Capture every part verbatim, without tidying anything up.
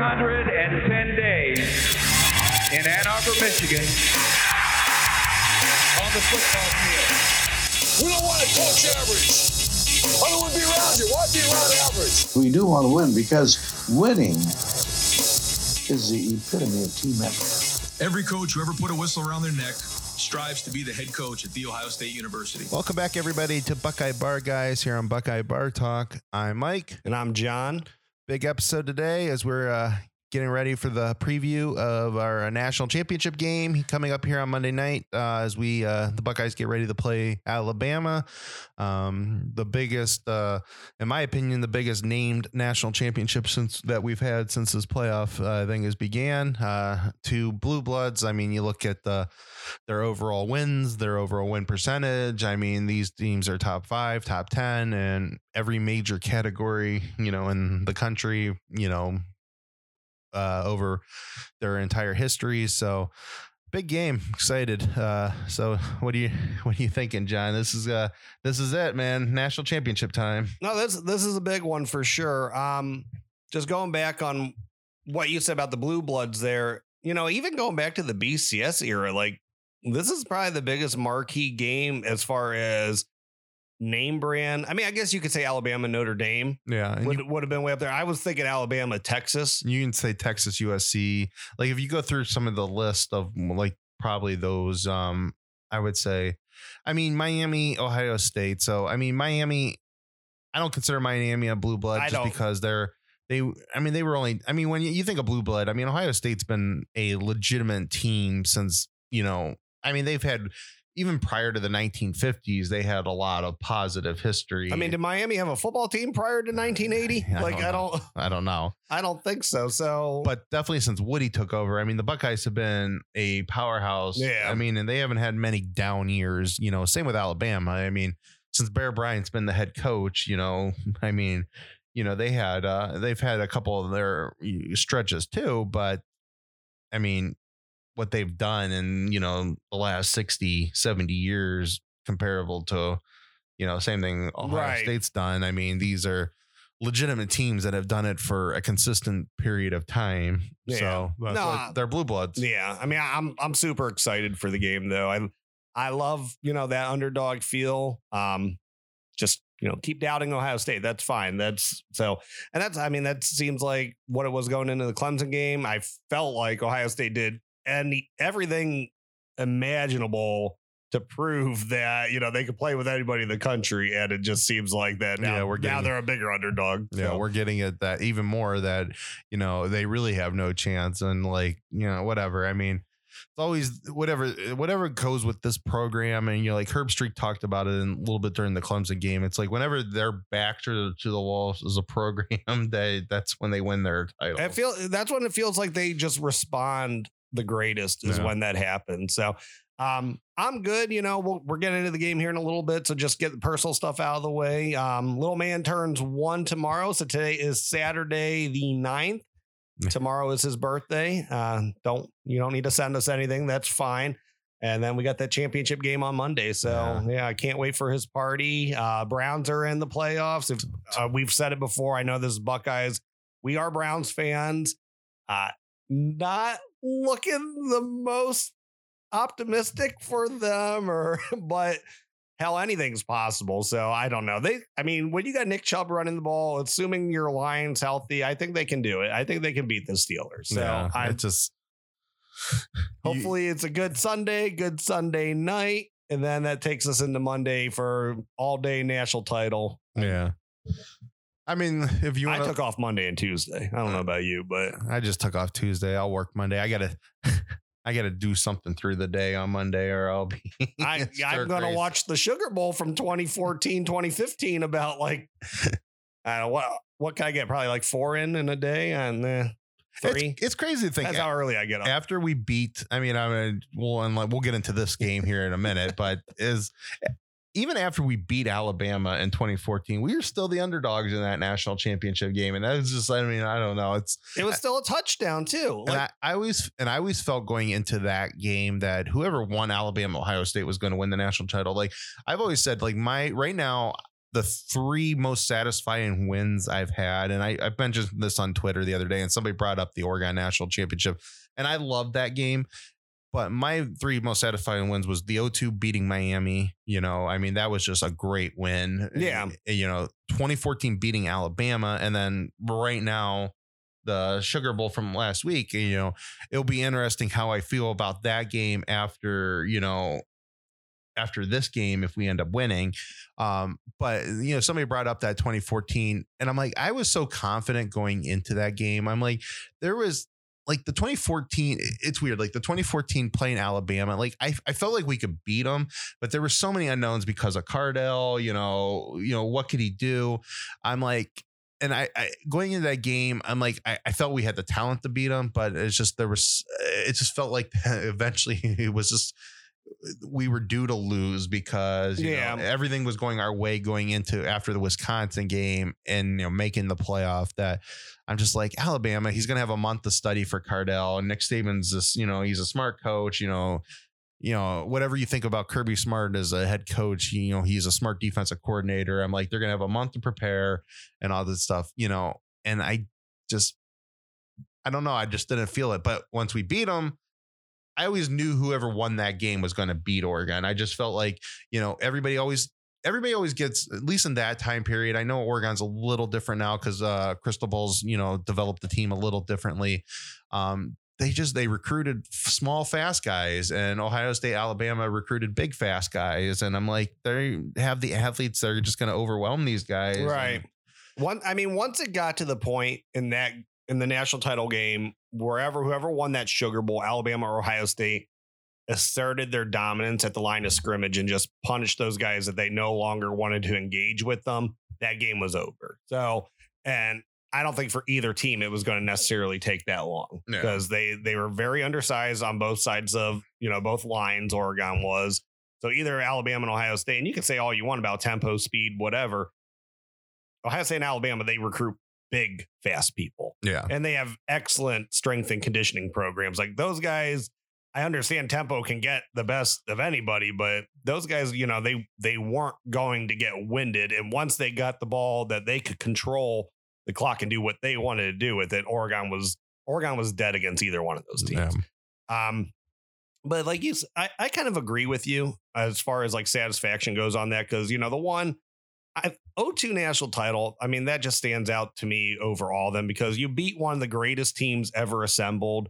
hundred ten days in Ann Arbor, Michigan, on the football field. We don't want to coach average. I don't want to be around you. Why be around average? We do want to win because winning is the epitome of team effort. Every coach who ever put a whistle around their neck strives to be the head coach at The Ohio State University. Welcome back, everybody, to Buckeye Bar Guys here on Buckeye Bar Talk. I'm Mike. And I'm John. Big episode today as we're uh, getting ready for the preview of our national championship game coming up here on Monday night uh, as we uh, the Buckeyes get ready to play Alabama. Um, the biggest, uh, in my opinion, the biggest named national championship since that we've had since this playoff uh, thing has began. Uh, to Blue Bloods, I mean, you look at the their overall wins, their overall win percentage. I mean, these teams are top five, top ten, and every major category, you know, in the country, you know, uh, over their entire history. So big game, excited. Uh, so what do you, what are you thinking, John? This is, uh, this is it, man. National championship time. No, this, this is a big one for sure. Um, just going back on what you said about the Blue Bloods there, you know, even going back to the B C S era, like this is probably the biggest marquee game as far as name brand. I mean, I guess you could say Alabama, Notre Dame. Yeah. Would, you, would have been way up there. I was thinking Alabama, Texas. You can say Texas, U S C. Like if you go through some of the list of like probably those, um, I would say, I mean, Miami, Ohio State. So, I mean, Miami, I don't consider Miami a blue blood I just don't. because they're, they, I mean, they were only, I mean, when you, you think of blue blood, I mean, Ohio State's been a legitimate team since, you know, I mean, they've had, even prior to the nineteen fifties, they had a lot of positive history. I mean, did Miami have a football team prior to nineteen eighty? I Like, don't I don't, I don't know. I don't think so. So, But definitely since Woody took over, I mean, the Buckeyes have been a powerhouse. Yeah. I mean, and they haven't had many down years, you know, same with Alabama. I mean, since Bear Bryant's been the head coach, you know, I mean, you know, they had, uh, they've had a couple of their stretches too, but I mean, what they've done in, you know, the last sixty, seventy years comparable to, you know, same thing Ohio Right. State's done. I mean, these are legitimate teams that have done it for a consistent period of time. Yeah. So that's No, what- they're blue bloods. yeah, I mean, I'm I'm super excited for the game though. I I love, you know, that underdog feel. Um, just, you know, keep doubting Ohio State. That's fine. That's so, and that's, I mean, that seems like what it was going into the Clemson game. I felt like Ohio State did and everything imaginable to prove that, you know, they could play with anybody in the country. And it just seems like that now, Yeah, we're now getting- they're a bigger underdog. Yeah, So, we're getting at that even more that, you know, they really have no chance and like, you know, whatever. I mean, it's always whatever, whatever goes with this program. And, you know, like Herb Streak talked about it in a little bit during the Clemson game. It's like whenever they're back to, to the wall as a program, they, that's when they win their title. I feel that's when it feels like they just respond the greatest is Yeah. when that happens. So um, I'm good. You know, we'll, we're getting into the game here in a little bit. So just get the personal stuff out of the way. Um, little man turns one tomorrow. So today is Saturday the ninth. Tomorrow is his birthday. Uh, don't, you don't need to send us anything. That's fine. And then we got that championship game on Monday. So Yeah. yeah, I can't wait for his party. Uh, Browns are in the playoffs. If uh, we've said it before, I know this is Buckeyes. We are Browns fans. Uh, not looking the most optimistic for them, or but hell, anything's possible. So I don't know. They, I mean, when you got Nick Chubb running the ball, assuming your line's healthy, I think they can do it. I think they can beat the Steelers. So yeah, I it just hopefully it's a good Sunday, good Sunday night, and then that takes us into Monday for all day national title. yeah. I mean, if you I want took off Monday and Tuesday. I don't know about you, but I just took off Tuesday. I'll work Monday. I gotta, I gotta do something through the day on Monday, or I'll be. I, I'm going to watch the Sugar Bowl from twenty fourteen, twenty fifteen about like, I don't know, what, what can I get? Probably like four in in a day and uh, three. It's, it's crazy to think. That's how early I get up. After we beat, I mean, I mean, we'll and like we'll get into this game here in a minute, but is even after we beat Alabama in twenty fourteen, we were still the underdogs in that national championship game, and that was just, I mean, I don't know, it's It was still a touchdown too. and Like, I, I always and I always felt going into that game that whoever won Alabama Ohio State was going to win the national title. Like I've always said, like my right now, the three most satisfying wins I've had. And I, I mentioned this on Twitter the other day, and somebody brought up the Oregon National Championship, and I love that game. But my three most satisfying wins was the O two beating Miami. You know, I mean, that was just a great win. Yeah. You know, twenty fourteen beating Alabama. And then right now, the Sugar Bowl from last week, you know, it'll be interesting how I feel about that game after, you know, after this game, if we end up winning. Um, but, you know, somebody brought up that twenty fourteen, and I'm like, I was so confident going into that game. I'm like, there was, like the twenty fourteen, it's weird. Like the twenty fourteen playing Alabama, like I, I felt like we could beat them, but there were so many unknowns because of Cardell. You know, you know what could he do? I'm like, and I, I going into that game, I'm like, I, I felt we had the talent to beat them, but it's just there was, it just felt like eventually it was just we were due to lose because you yeah. know, everything was going our way going into after the Wisconsin game and you know making the playoff. That I'm just like, Alabama, he's gonna have a month to study for Cardell, and Nick Saban's this, you know, he's a smart coach, you know, you know, whatever you think about Kirby Smart as a head coach, you know, he's a smart defensive coordinator. I'm like, they're gonna have a month to prepare and all this stuff, you know, and I just I don't know, I just didn't feel it. But once we beat them, I always knew whoever won that game was going to beat Oregon. I just felt like, you know, everybody always, everybody always gets, at least in that time period. I know Oregon's a little different now because uh, Cristobal's, you know, developed the team a little differently. Um, they just, they recruited small, fast guys, and Ohio State, Alabama recruited big, fast guys. And I'm like, they have the athletes that are just going to overwhelm these guys. Right. And, One, I mean, once it got to the point in that, in the national title game, wherever whoever won that Sugar Bowl, Alabama or Ohio State, asserted their dominance at the line of scrimmage and just punished those guys that they no longer wanted to engage with them, that game was over. So, and I don't think for either team it was going to necessarily take that long because no. they they were very undersized on both sides of, you know, both lines. Oregon was. So either Alabama and Ohio State, and you can say all you want about tempo, speed, whatever. Ohio State and Alabama, they recruit big, fast people. Yeah. And they have excellent strength and conditioning programs. Like those guys, I understand tempo can get the best of anybody, but those guys, you know, they they weren't going to get winded. And once they got the ball that they could control the clock and do what they wanted to do with it, Oregon was Oregon was dead against either one of those teams. Yeah. Um, but like you, I, I kind of agree with you as far as like satisfaction goes on that, because, you know, the one I O two national title, I mean, that just stands out to me over all of them because you beat one of the greatest teams ever assembled.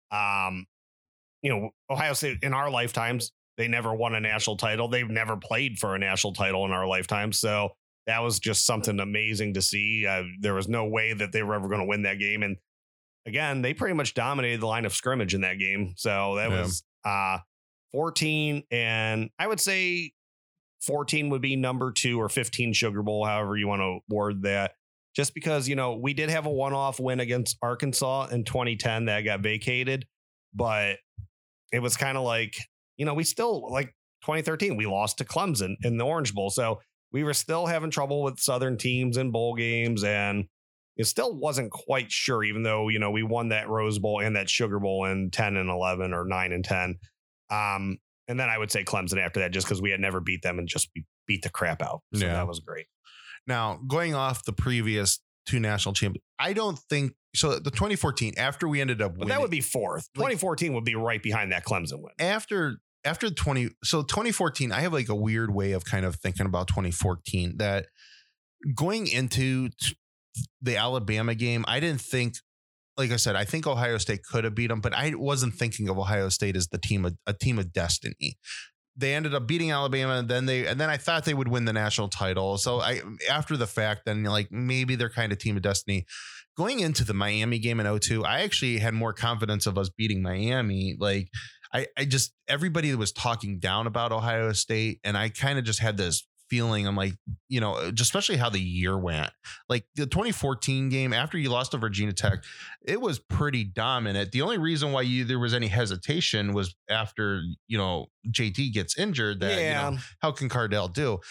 Um, you know, Ohio State in our lifetimes, they never won a national title. They've never played for a national title in our lifetime. So that was just something amazing to see. Uh, there was no way that they were ever going to win that game. And again, they pretty much dominated the line of scrimmage in that game. So that yeah. was uh, fourteen. And I would say fourteen would be number two, or fifteen Sugar Bowl, however you want to word that. Just because, you know, we did have a one-off win against Arkansas in twenty ten that got vacated, but it was kind of like, you know, we still, like twenty thirteen, we lost to Clemson in the Orange Bowl. So we were still having trouble with Southern teams in bowl games, and it still wasn't quite sure, even though, you know, we won that Rose Bowl and that Sugar Bowl in ten and eleven or nine and ten. Um, And then I would say Clemson after that, just because we had never beat them and just beat the crap out. So yeah. that was great. Now, going off the previous two national champions, I don't think so. The twenty fourteen, after we ended up winning, but that would be fourth. twenty fourteen would be right behind that Clemson win. After after twenty, so twenty fourteen, I have like a weird way of kind of thinking about twenty fourteen that going into t- the Alabama game, I didn't think. Like I said, I think Ohio State could have beat them, but I wasn't thinking of Ohio State as the team, of, a team of destiny. They ended up beating Alabama, and then they, and then I thought they would win the national title. So I, after the fact, then like maybe they're kind of team of destiny. Going into the Miami game in oh two, I actually had more confidence of us beating Miami. Like I, I just everybody was talking down about Ohio State, and I kind of just had this feeling. I'm like, you know, just especially how the year went, like the twenty fourteen game after you lost to Virginia Tech, it was pretty dominant. The only reason why you there was any hesitation was after, you know, J T gets injured. That yeah. you know, how can Cardell do?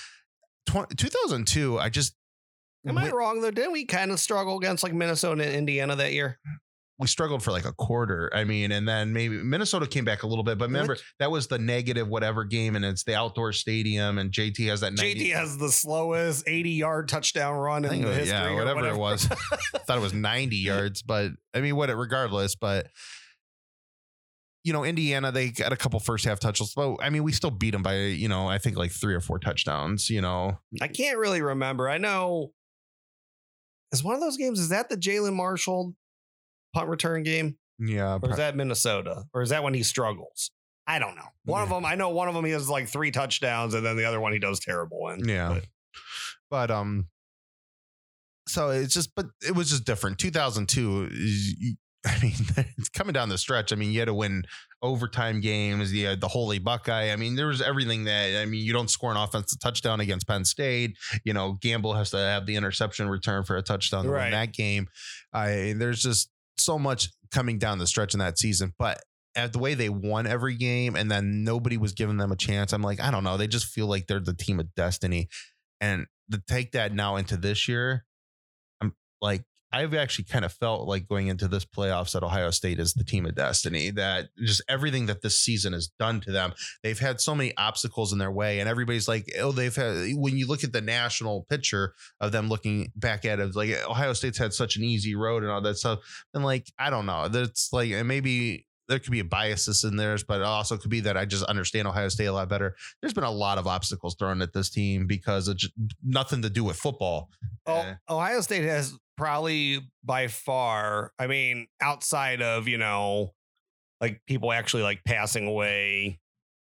two thousand two, I just am I wrong though? Didn't we kind of struggle against like Minnesota and Indiana that year? we struggled for like a quarter. I mean, and then maybe Minnesota came back a little bit, but remember what? that was the negative whatever game, and it's the outdoor stadium, and J T has that. J T ninety has the slowest eighty yard touchdown run in the history. Yeah, whatever, whatever it was. I thought it was ninety yards, but I mean, what it regardless, but. You know, Indiana, they got a couple first half touchdowns. But I mean, we still beat them by, you know, I think like three or four touchdowns, you know. I can't really remember. I know is one of those games, is that the Jalen Marshall punt return game? Yeah. Or is that Minnesota? Or is that when he struggles? I don't know. One yeah. of them, I know one of them he has like three touchdowns, and then the other one he does terrible in. Yeah. But, but um, so it's just, but it was just different. two thousand two is. I mean, it's coming down the stretch. I mean, you had to win overtime games. You had the Holy Buckeye. I mean, there was everything that, I mean, you don't score an offensive touchdown against Penn State. You know, Gamble has to have the interception return for a touchdown to right. win that game. I there's just so much coming down the stretch in that season. But at the way they won every game and then nobody was giving them a chance, I'm like, I don't know. They just feel like they're the team of destiny. And to take that now into this year, I'm like, I've actually kind of felt like going into this playoffs that Ohio State is the team of destiny, that just everything that this season has done to them. They've had so many obstacles in their way, and everybody's like, oh, they've had, when you look at the national picture of them looking back at it, like Ohio State's had such an easy road and all that stuff. And like, I don't know, that's like, and maybe there could be a biases in theirs, but it also could be that I just understand Ohio State a lot better. There's been a lot of obstacles thrown at this team because of just nothing to do with football. Oh, uh, Ohio State has probably by far, I mean, outside of, you know, like people actually like passing away,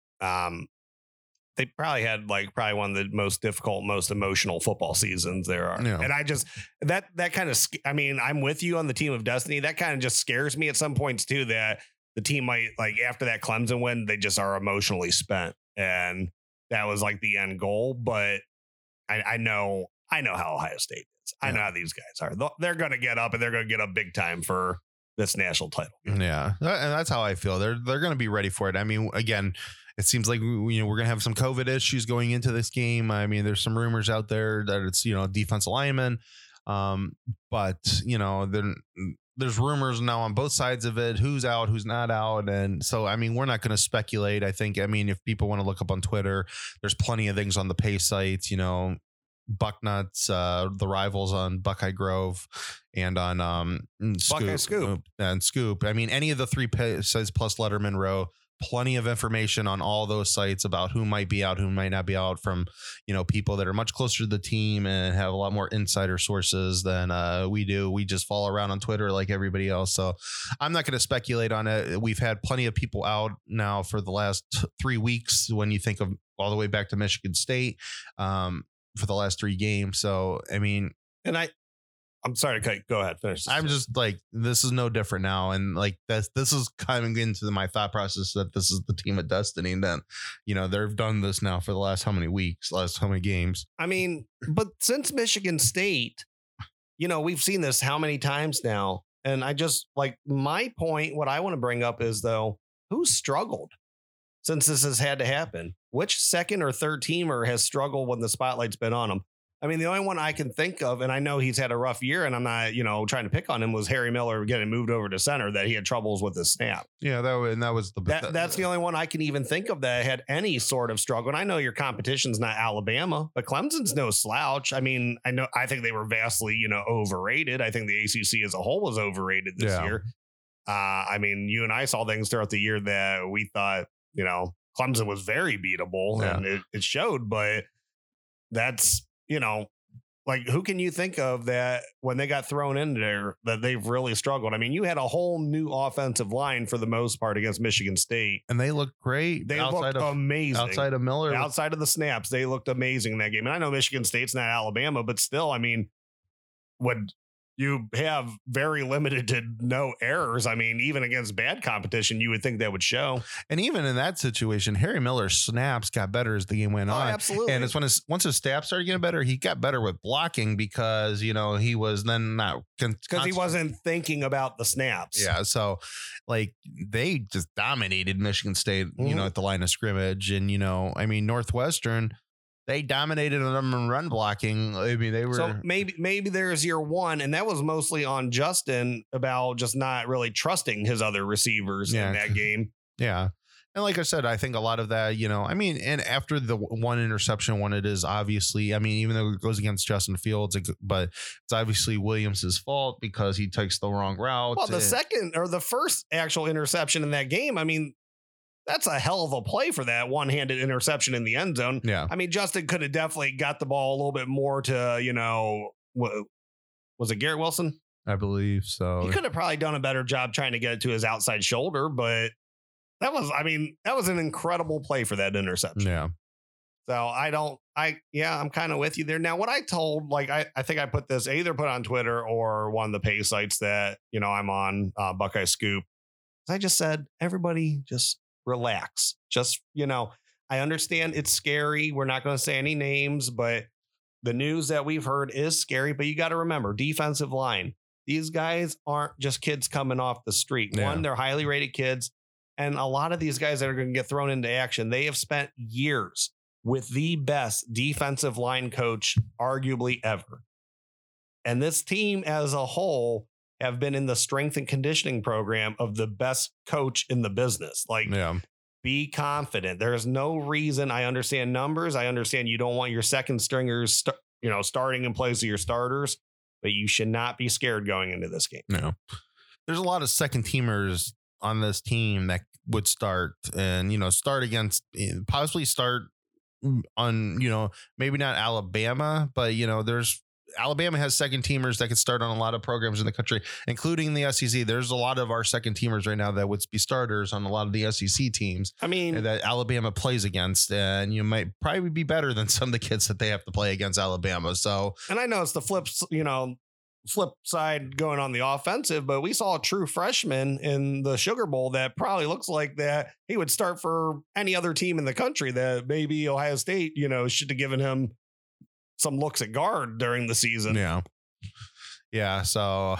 um, they probably had like probably one of the most difficult, most emotional football seasons there are. Yeah. And I just, that, that kind of, I mean, I'm with you on the team of destiny. That kind of just scares me at some points too, that the team might, like after that Clemson win, they just are emotionally spent. And that was like the end goal. But I, I know, I know how Ohio State is. I yeah. know how these guys are. They're going to get up and they're going to get up big time for this national title. Yeah. And that's how I feel. They're, they're going to be ready for it. I mean, again, it seems like, you know, we're going to have some COVID issues going into this game. I mean, there's some rumors out there that it's, you know, defensive linemen. Um, but, you know, then there's rumors now on both sides of it, who's out, who's not out. And so, I mean, we're not going to speculate. I think, I mean, if people want to look up on Twitter, there's plenty of things on the pay sites, you know, Bucknuts, uh, the rivals on Buckeye Grove and on um, Scoop, Buckeye Scoop and Scoop. I mean, any of the three pay sites plus Letterman Row, plenty of information on all those sites about who might be out, who might not be out from, you know, people that are much closer to the team and have a lot more insider sources than uh, we do. We just follow around on Twitter like everybody else. So I'm not going to speculate on it. We've had plenty of people out now for the last three weeks. When you think of all the way back to Michigan State um, for the last three games. So, I mean, and I, I'm sorry to cut. Go ahead. Finish. I'm just like, this is no different now. And like this, this is coming into my thought process that this is the team of destiny. And then, you know, they've done this now for the last how many weeks, last how many games. I mean, but since Michigan State, you know, we've seen this how many times now. And I just like my point. What I want to bring up is, though, who's struggled since this has had to happen? Which second or third teamer has struggled when the spotlight's been on them? I mean, the only one I can think of, and I know he's had a rough year, and I'm not, you know, trying to pick on him, was Harry Miller getting moved over to center, that he had troubles with his snap. Yeah, that was, and that was the that, that, that's the only one I can even think of that had any sort of struggle. And I know your competition's not Alabama, but Clemson's no slouch. I mean, I know I think they were vastly, you know, overrated. I think the A C C as a whole was overrated this yeah. year. Uh, I mean, you and I saw things throughout the year that we thought, you know, Clemson was very beatable, yeah. and it, it showed. But that's, you know, like, who can you think of that when they got thrown in there that they've really struggled? I mean, you had a whole new offensive line for the most part against Michigan State. And they looked great. They looked of, amazing. Outside of Miller. Outside of the snaps, they looked amazing in that game. And I know Michigan State's not Alabama, but still, I mean, would you have very limited to no errors? I mean, even against bad competition, you would think that would show. And even in that situation, Harry Miller's snaps got better as the game went oh, on. Absolutely. And it's when his, once his snaps started getting better, he got better with blocking because, you know, he was then not because con- he wasn't thinking about the snaps. Yeah. So like they just dominated Michigan State, mm-hmm. you know, at the line of scrimmage. And, you know, I mean, Northwestern, they dominated them in run blocking. I mean, they were So maybe maybe there's year one, and that was mostly on Justin about just not really trusting his other receivers Yeah. in that game. yeah. And like I said, I think a lot of that, you know, I mean, and after the one interception, when it is obviously, I mean, even though it goes against Justin Fields, it, but it's obviously Williams' fault because he takes the wrong route. Well, the and- second or the first actual interception in that game, I mean, that's a hell of a play for that one-handed interception in the end zone. Yeah. I mean, Justin could have definitely got the ball a little bit more to, you know, what, was it Garrett Wilson? I believe so. He could have probably done a better job trying to get it to his outside shoulder, but that was, I mean, that was an incredible play for that interception. Yeah. So I don't, I, yeah, I'm kind of with you there. Now, what I told, like, I, I think I put this, I either put on Twitter or one of the pay sites that, you know, I'm on, uh, Buckeye Scoop. I just said, everybody just relax. Just, you know, I understand it's scary. We're not going to say any names, but the news that we've heard is scary. But you got to remember, defensive line, these guys aren't just kids coming off the street. Yeah. One, they're highly rated kids. And a lot of these guys that are going to get thrown into action, they have spent years with the best defensive line coach, arguably ever. And this team as a whole have been in the strength and conditioning program of the best coach in the business. Like, Yeah. be confident. There's no reason. I understand numbers. I understand you don't want your second stringers, st- you know, starting in place of your starters, but you should not be scared going into this game. No. There's a lot of second teamers on this team that would start and, you know, start against, possibly start on, you know, maybe not Alabama, but, you know, there's Alabama has second teamers that could start on a lot of programs in the country, including the S E C. There's a lot of our second teamers right now that would be starters on a lot of the S E C teams. I mean, that Alabama plays against, and you might probably be better than some of the kids that they have to play against Alabama. So, and I know it's the flips, you know, flip side going on the offensive, but we saw a true freshman in the Sugar Bowl that probably looks like that he would start for any other team in the country. That maybe Ohio State, you know, should have given him some looks at guard during the season. yeah. Yeah. So,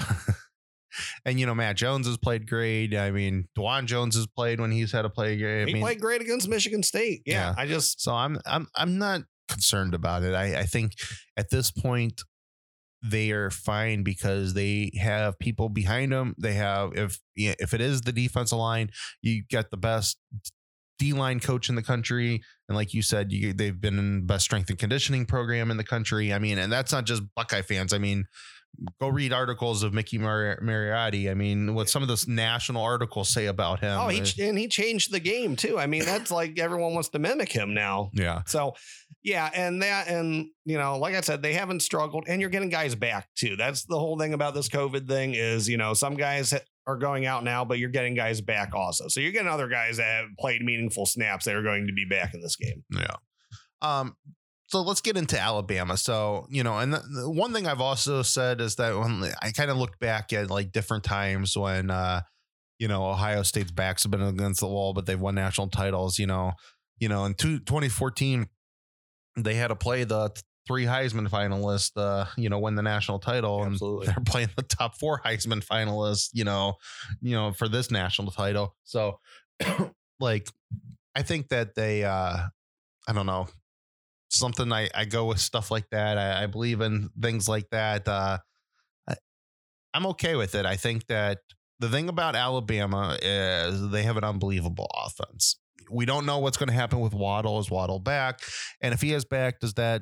and, you know, Matt Jones has played great. I mean, Dwan Jones has played when he's had to play. I He mean, played great against Michigan State. Yeah, Yeah. I just, so I'm, I'm, I'm not concerned about it. I, I think at this point they are fine because they have people behind them. They have, if, if it is the defensive line, you got the best D-line coach in the country. And like you said, you, they've been in the best strength and conditioning program in the country. I mean, and that's not just Buckeye fans. I mean, go read articles of Mickey Mar- Mariotti. I mean, what some of those national articles say about him. oh, he, ch- and he changed the game too. I mean, that's like everyone wants to mimic him now. yeah. So, yeah, and that, and you know, like I said, they haven't struggled, and you're getting guys back too. That's the whole thing about this COVID thing is, you know, some guys are going out now, but you're getting guys back also. So you're getting other guys that have played meaningful snaps that are going to be back in this game. Yeah. Um, so let's get into Alabama. So, you know, and the, the one thing I've also said is that when I kind of looked back at like different times when, uh, you know, Ohio State's backs have been against the wall, but they've won national titles, you know, you know, in two, twenty fourteen, they had to play the three Heisman finalists, uh, you know, win the national title. Absolutely. And they're playing the top four Heisman finalists, you know, you know, for this national title. So like, I think that they, uh, I don't know, something I, I go with stuff like that. I, I believe in things like that. Uh, I, I'm okay with it. I think that the thing about Alabama is they have an unbelievable offense. We don't know what's going to happen with Waddle. Is Waddle back? And if he is back, does that,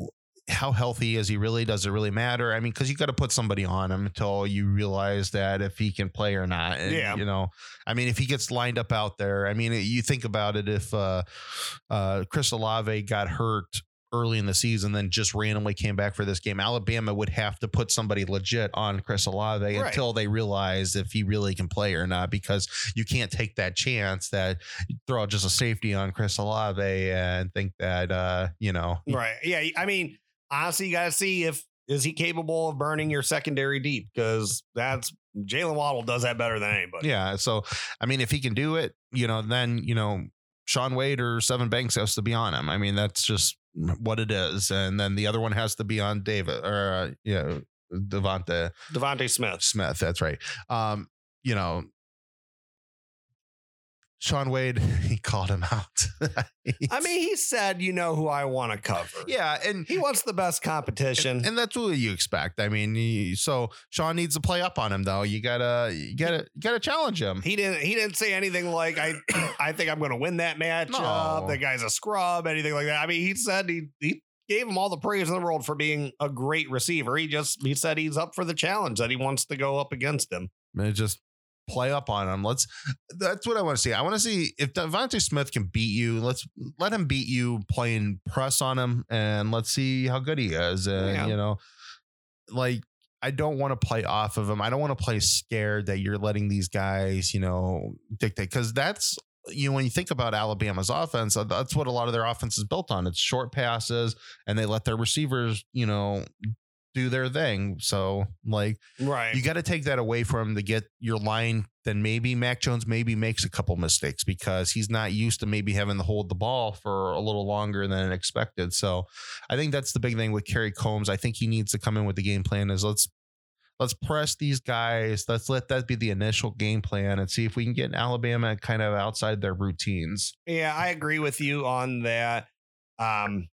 how healthy is he really? Does it really matter? I mean, because you got to put somebody on him until you realize that if he can play or not. And, Yeah. you know, I mean, if he gets lined up out there, I mean, you think about it. If uh, uh, Chris Olave got hurt early in the season, then just randomly came back for this game, Alabama would have to put somebody legit on Chris Olave Right. until they realize if he really can play or not, because you can't take that chance that you throw out just a safety on Chris Olave and think that, uh, you know, Right. Yeah. I mean, honestly, you got to see if, is he capable of burning your secondary deep? Because that's, Jalen Waddle does that better than anybody. yeah. So, I mean, if he can do it, you know, then, you know, Sean Wade or Seven Banks has to be on him. I mean, that's just what it is. And then the other one has to be on David or, uh, you know, Devonta Devontae Smith. Smith. That's right. Um, you know, Sean Wade, he called him out. I mean, he said, you know who I want to cover. Yeah, and he wants the best competition. And, and that's what you expect. I mean, he, so Sean needs to play up on him, though. You gotta, you gotta, you gotta challenge him. He didn't. He didn't say anything like, "I, I think I'm going to win that match." No. The guy's a scrub. Anything like that. I mean, he said he he gave him all the praise in the world for being a great receiver. He just he said he's up for the challenge, that he wants to go up against him. And just play up on him. Let's. That's what I want to see. I want to see if Devontae Smith can beat you. Let's let him beat you playing press on him, and let's see how good he is. And Yeah. you know, like I don't want to play off of him. I don't want to play scared that you're letting these guys, you know, dictate, because that's. You know, when you think about Alabama's offense, that's what a lot of their offense is built on. It's short passes, and they let their receivers, you know, do their thing. So, like, Right. you got to take that away from him to get your line. Then maybe Mac Jones maybe makes a couple mistakes because he's not used to maybe having to hold the ball for a little longer than expected. So, I think that's the big thing with Kerry Combs. I think he needs to come in with the game plan is let's Let's press these guys. Let's let that be the initial game plan and see if we can get Alabama kind of outside their routines. Yeah, I agree with you on that. Um,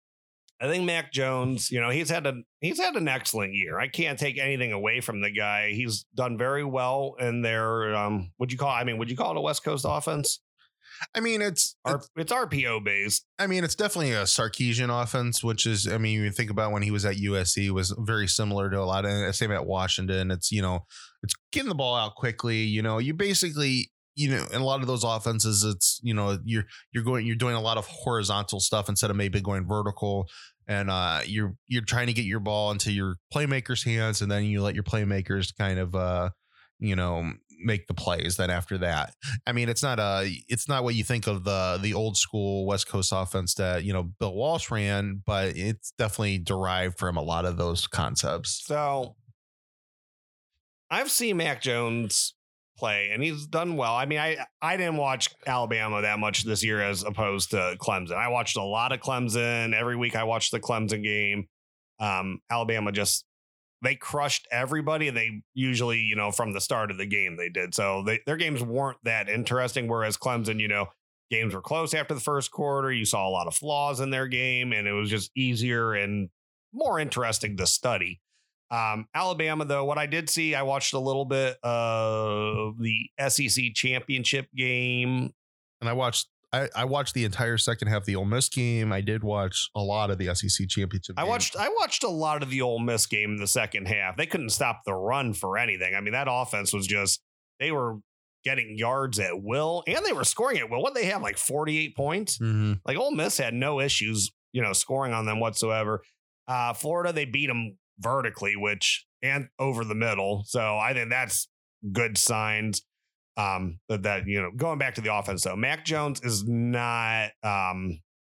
I think Mac Jones, you know, he's had a he's had an excellent year. I can't take anything away from the guy. He's done very well in their um, would you call? I mean, would you call it a West Coast offense? I mean, it's R- it's, it's R P O based. I mean, it's definitely a Sarkisian offense, which is, I mean, you think about when he was at U S C, was very similar to a lot of, same at Washington. It's, you know, it's getting the ball out quickly. You know, you basically, you know, in a lot of those offenses, it's, you know, you're, you're going, you're doing a lot of horizontal stuff instead of maybe going vertical. And uh, you're, you're trying to get your ball into your playmakers' hands, and then you let your playmakers kind of, uh, you know, make the plays. Then after that, I mean, it's not a, it's not what you think of the the old school West Coast offense that, you know, Bill Walsh ran, but it's definitely derived from a lot of those concepts. So I've seen Mac Jones play, and he's done well. I mean, I I didn't watch Alabama that much this year as opposed to Clemson. I watched a lot of Clemson. Every week I watched the Clemson game. Um, Alabama just, they crushed everybody, and they usually, you know, from the start of the game they did. So they, their games weren't that interesting. Whereas Clemson, you know, games were close after the first quarter. You saw a lot of flaws in their game, and it was just easier and more interesting to study. Um, Alabama, though, what I did see, I watched a little bit of the S E C championship game. And I watched, I, I watched the entire second half of the Ole Miss game. I did watch a lot of the S E C championship. I game. watched I watched a lot of the Ole Miss game in the second half. They couldn't stop the run for anything. I mean, that offense was just, they were getting yards at will, and they were scoring at will. What they have, like forty-eight points? Mm-hmm. Like Ole Miss had no issues, you know, scoring on them whatsoever. Uh, Florida, they beat them vertically, which, and over the middle. So I think that's good signs. Um, that, that, you know, going back to the offense though, Mac Jones is not, um,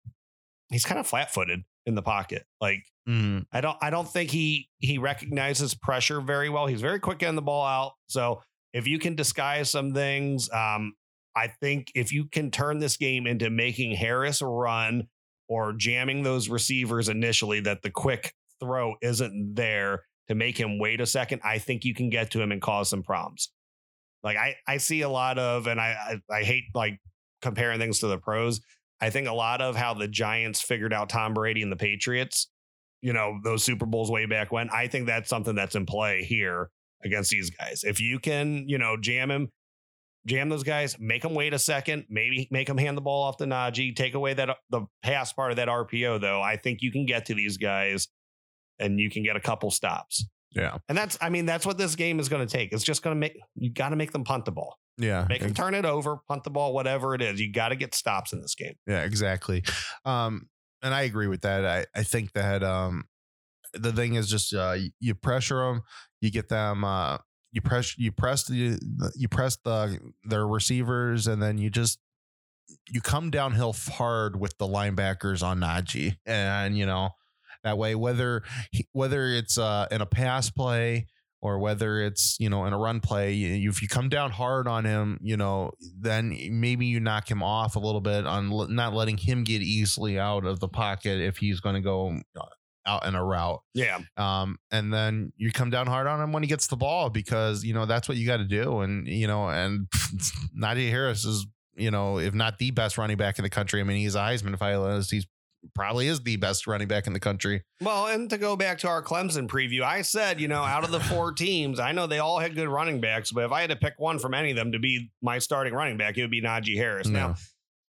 he's kind of flat footed in the pocket. Like, Mm-hmm. I don't, I don't think he, he recognizes pressure very well. He's very quick getting the ball out. So if you can disguise some things, um, I think if you can turn this game into making Harris run or jamming those receivers initially, that the quick throw isn't there to make him wait a second, I think you can get to him and cause some problems. Like I, I see a lot of, and I, I, I hate like comparing things to the pros. I think a lot of how the Giants figured out Tom Brady and the Patriots, you know, those Super Bowls way back when, I think that's something that's in play here against these guys. If you can, you know, jam him, jam those guys, make them wait a second, maybe make them hand the ball off to Najee, take away that the pass part of that R P O though. I think you can get to these guys and you can get a couple stops. Yeah. And that's, I mean, that's what this game is going to take. It's just going to make, you got to make them punt the ball. Yeah. Make them turn it over, punt the ball, whatever it is. You got to get stops in this game. Yeah, exactly. Um, and I agree with that. I, I think that um, the thing is just uh, you, you pressure them, you get them, uh, you press, you press the, you press the their receivers, and then you just you come downhill hard with the linebackers on Najee, and you know that way whether whether it's uh, in a pass play or whether it's, you know, in a run play, you, if you come down hard on him, you know, then maybe you knock him off a little bit on l- not letting him get easily out of the pocket if he's going to go out in a route. Yeah. Um, and then you come down hard on him when he gets the ball, because, you know, that's what you got to do. And, you know, and Najee Harris is you know, if not the best running back in the country. I mean, he's a Heisman finalist. He's probably is the best running back in the country. Well, and to go back to our Clemson preview, I said, you know, out of the four teams, I know they all had good running backs, but if I had to pick one from any of them to be my starting running back, it would be Najee Harris. No. Now,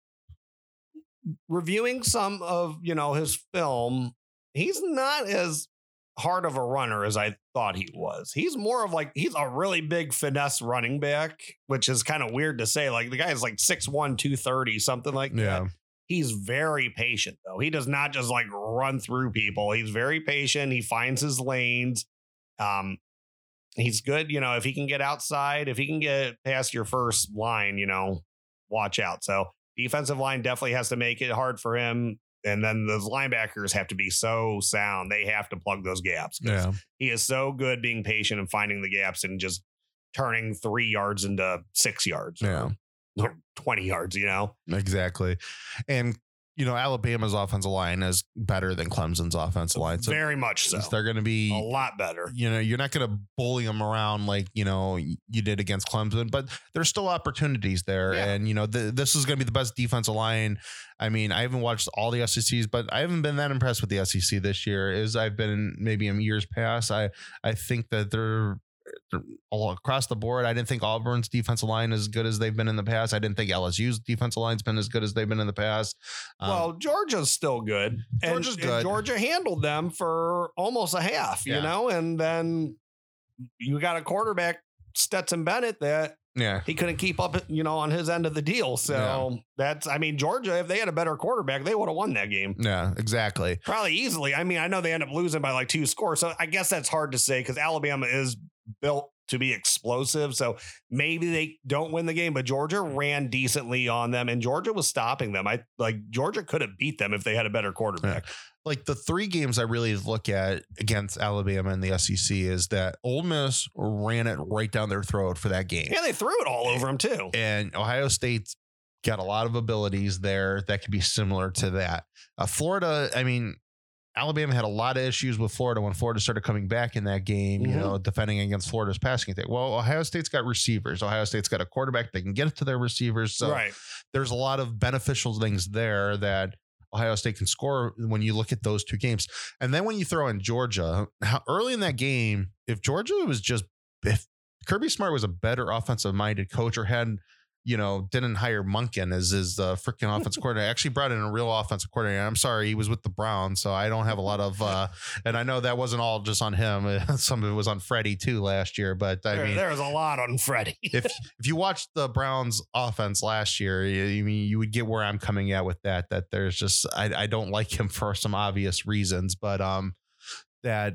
reviewing some of, you know, his film, he's not as hard of a runner as I thought he was. He's more of like, he's a really big finesse running back, which is kind of weird to say. Like the guy is like six one, two thirty, something like Yeah. that. He's very patient, though. He does not just like run through people. He's very patient. He finds his lanes. Um, he's good. You know, if he can get outside, if he can get past your first line, you know, watch out. So defensive line definitely has to make it hard for him. And then those linebackers have to be so sound. They have to plug those gaps. Yeah. He is so good being patient and finding the gaps and just turning three yards into six yards. Yeah. Or twenty yards, you know? Exactly. And, you know, Alabama's offensive line is better than Clemson's offensive line. So Very much so. they're going to be A lot better. You know, you're not going to bully them around like, you know, you did against Clemson, but there's still opportunities there. Yeah. And, you know, the, this is going to be the best defensive line. I mean, I haven't watched all the S E Cs, but I haven't been that impressed with the S E C this year as I've been maybe in years past. I, I think that they're, they're all across the board. I didn't think Auburn's defensive line is as good as they've been in the past. I didn't think L S U's defensive line's been as good as they've been in the past. Um, Well, Georgia's still good. And, Georgia's and good. Georgia handled them for almost a half, you Yeah. know, and then you got a quarterback, Stetson Bennett, that yeah. he couldn't keep up, you know, on his end of the deal. So that's, I mean, Georgia, if they had a better quarterback, they would have won that game. Yeah, exactly. Probably easily. I mean, I know they end up losing by like two scores. So I guess that's hard to say because Alabama is built to be explosive. So maybe they don't win the game, but Georgia ran decently on them and Georgia was stopping them. I like Georgia could have beat them if they had a better quarterback. Like the three games I really look at against Alabama and the S E C is that Ole Miss ran it right down their throat for that game. Yeah, they threw it all over them too. And Ohio State's got a lot of abilities there that could be similar to that. Uh, Florida, I mean, Alabama had a lot of issues with Florida when Florida started coming back in that game, Mm-hmm. you know, defending against Florida's passing attack. Well, Ohio State's got receivers. Ohio State's got a quarterback that can get it to their receivers. So Right. there's a lot of beneficial things there that Ohio State can score when you look at those two games. And then when you throw in Georgia, how early in that game, if Georgia was just, if Kirby Smart was a better offensive minded coach or had, you know, didn't hire Monken as his uh, freaking offensive coordinator, actually brought in a real offensive coordinator. I'm sorry, he was with the Browns, so I don't have a lot of, uh, and I know that wasn't all just on him. Some of it was on Freddie too last year, but I There, mean, there's a lot on Freddie. if if you watched the Browns offense last year, you, you mean you would get where I'm coming at with that. That there's just I, I don't like him for some obvious reasons, but um that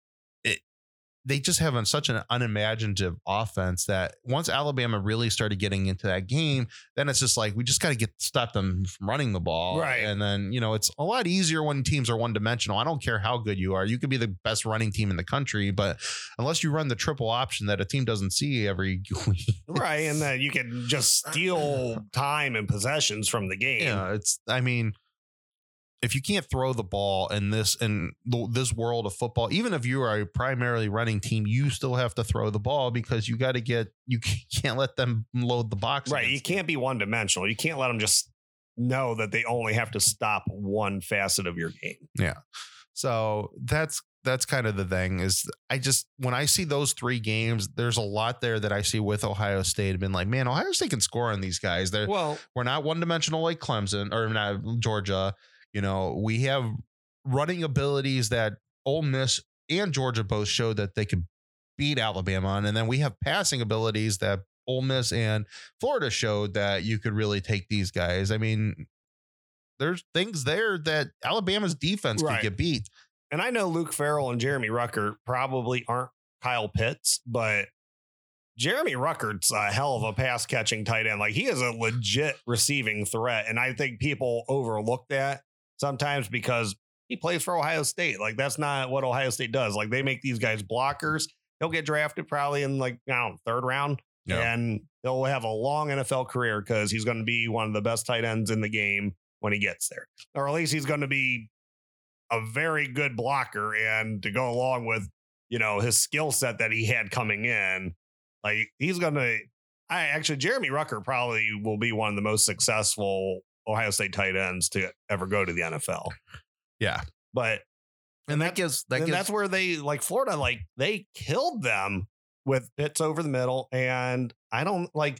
it they just have an, such an unimaginative offense that once Alabama really started getting into that game, then it's just like we just got to get stop them from running the ball, Right. And then you know it's a lot easier when teams are one dimensional. I don't care how good you are; you could be the best running team in the country, but unless you run the triple option that a team doesn't see every week. Right. And then you can just steal time and possessions from the game. Yeah, it's. I mean, if you can't throw the ball in this in the, this world of football, even if you are a primarily running team, you still have to throw the ball because you got to get. You can't let them load the box. Right. You against can't be one dimensional. You can't let them just know that they only have to stop one facet of your game. Yeah. So that's that's kind of the thing is I just when I see those three games, there's a lot there that I see with Ohio State. I've been like, man, Ohio State can score on these guys. They're Well, we're not one dimensional like Clemson or not Georgia. You know, we have running abilities that Ole Miss and Georgia both showed that they could beat Alabama on. And then we have passing abilities that Ole Miss and Florida showed that you could really take these guys. I mean, there's things there that Alabama's defense Right. could get beat. and I know Luke Farrell and Jeremy Ruckert probably aren't Kyle Pitts, but Jeremy Ruckert's a hell of a pass catching tight end. Like he is a legit receiving threat. And I think people overlook that sometimes because he plays for Ohio State. Like that's not what Ohio State does. Like they make these guys blockers. He'll get drafted probably in like, I don't know, third round. Yeah. And he'll have a long N F L career because he's going to be one of the best tight ends in the game when he gets there. Or at least he's going to be a very good blocker. And to go along with, you know, his skill set that he had coming in, like he's going to, I actually, Jeremy Rucker probably will be one of the most successful Ohio State tight ends to ever go to the N F L. Yeah. But, and that gives, that and gives, that's where they, like Florida, like they killed them with Pitts over the middle. And I don't like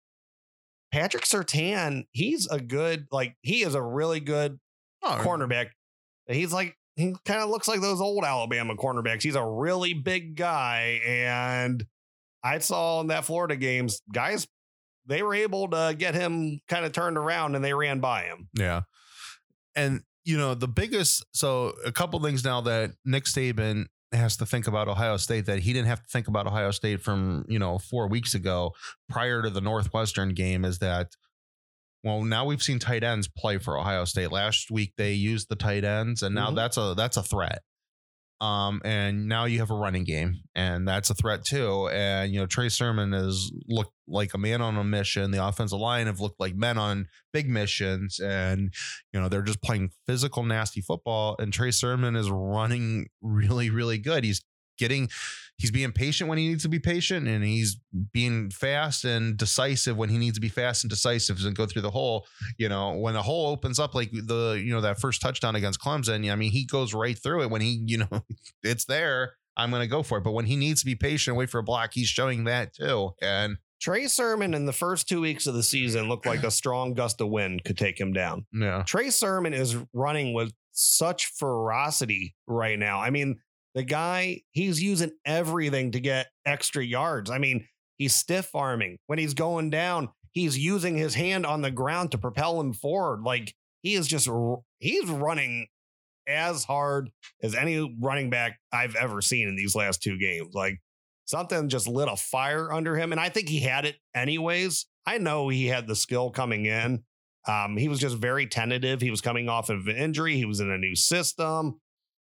Patrick Surtain. He's a good, like, he is a really good oh, cornerback. He's like, he kind of looks like those old Alabama cornerbacks. He's a really big guy. And I saw in that Florida games, guys, they were able to get him kind of turned around and they ran by him. Yeah. And, you know, the biggest, so a couple things now that Nick Saban has to think about Ohio State that he didn't have to think about Ohio State from, you know, four weeks ago prior to the Northwestern game is that, well, now we've seen tight ends play for Ohio State. Last week they used the tight ends, and now mm-hmm. that's a that's a threat. Um, and now you have a running game, and that's a threat too. And you know, Trey Sermon has looked like a man on a mission. The offensive line have looked like men on big missions, and you know they're just playing physical, nasty football. And Trey Sermon is running really, really good. He's getting. He's being patient when he needs to be patient, and he's being fast and decisive when he needs to be fast and decisive and go through the hole. You know, when the hole opens up, like the, you know, that first touchdown against Clemson, I mean, he goes right through it when he, you know, it's there. I'm going to go for it. But when he needs to be patient, wait for a block, he's showing that too. And Trey Sermon in the first two weeks of the season looked like a strong gust of wind could take him down. Yeah. Trey Sermon is running with such ferocity right now. I mean, the guy, he's using everything to get extra yards. I mean, he's stiff arming. When he's going down, he's using his hand on the ground to propel him forward. Like he is just, he's running as hard as any running back I've ever seen in these last two games. Like something just lit a fire under him. And I think he had it anyways. I know he had the skill coming in. Um, he was just very tentative. He was coming off of an injury. He was in a new system.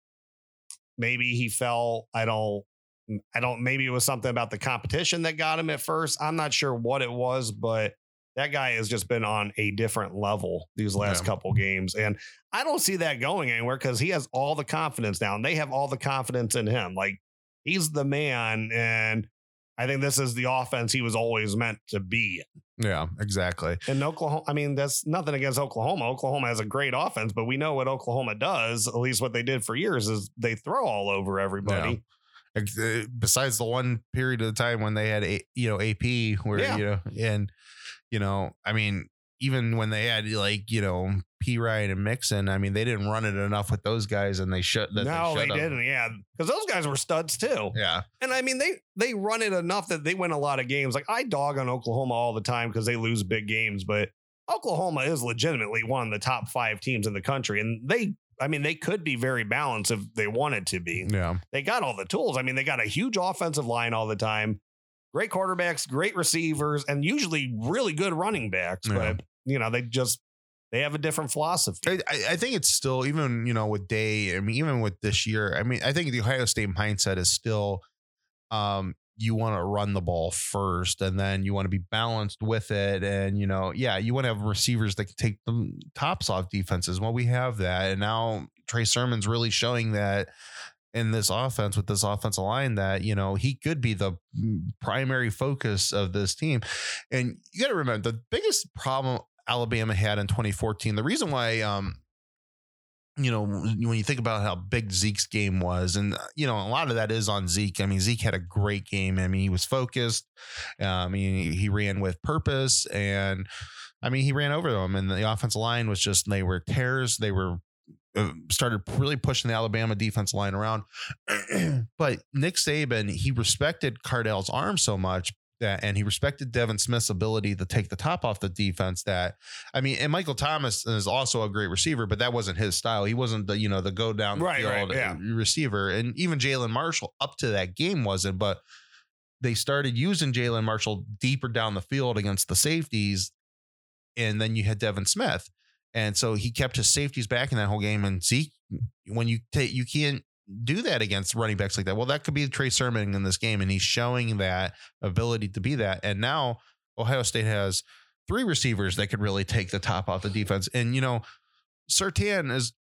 Maybe he fell. I don't, I don't, maybe it was something about the competition that got him at first. I'm not sure what it was, but that guy has just been on a different level these last yeah. couple games. And I don't see that going anywhere because he has all the confidence now and they have all the confidence in him. Like he's the man. And I think this is the offense he was always meant to be in. Yeah, exactly. And Oklahoma, I mean, that's nothing against Oklahoma. Oklahoma has a great offense, but we know what Oklahoma does, at least what they did for years, is they throw all over everybody. Yeah. Besides the one period of time when they had, a, you know, A P where, yeah. you know, and, you know, I mean, even when they had like, you know, P. Ryan and Mixon, I mean, they didn't run it enough with those guys and they should. No, they, they didn't. Yeah. Because those guys were studs too. Yeah. And I mean, they, they run it enough that they win a lot of games. Like I dog on Oklahoma all the time because they lose big games, but Oklahoma is legitimately one of the top five teams in the country. And they, I mean, they could be very balanced if they wanted to be. Yeah. They got all the tools. I mean, they got a huge offensive line all the time, great quarterbacks, great receivers, and usually really good running backs. Yeah. But, you know, they just, they have a different philosophy. I, I think it's still, even, you know, with Day, I mean, even with this year, I mean, I think the Ohio State mindset is still, um, you want to run the ball first and then you want to be balanced with it. And, you know, yeah, you want to have receivers that can take the tops off defenses. Well, we have that. And now Trey Sermon's really showing that in this offense with this offensive line that, you know, he could be the primary focus of this team. And you got to remember the biggest problem Alabama had in twenty fourteen. The reason why, um, you know, when you think about how big Zeke's game was, and, you know, a lot of that is on Zeke. I mean, Zeke had a great game. I mean, he was focused. Um, I mean, he ran with purpose and I mean, he ran over them and the offensive line was just, they were tears. They were uh, started really pushing the Alabama defense line around. But Nick Saban, he respected Cardell's arm so much that, and he respected Devin Smith's ability to take the top off the defense that, I mean, and Michael Thomas is also a great receiver, but that wasn't his style. He wasn't the, you know, the go down the right, field right, yeah. receiver. And even Jalen Marshall up to that game wasn't, but they started using Jalen Marshall deeper down the field against the safeties. And then you had Devin Smith. And so he kept his safeties back in that whole game. And Zeke, when you take, you can't do that against running backs like that. Well, that could be Trey Sermon in this game. And he's showing that ability to be that. And now Ohio State has three receivers that could really take the top off the defense. And, you know, Surtain is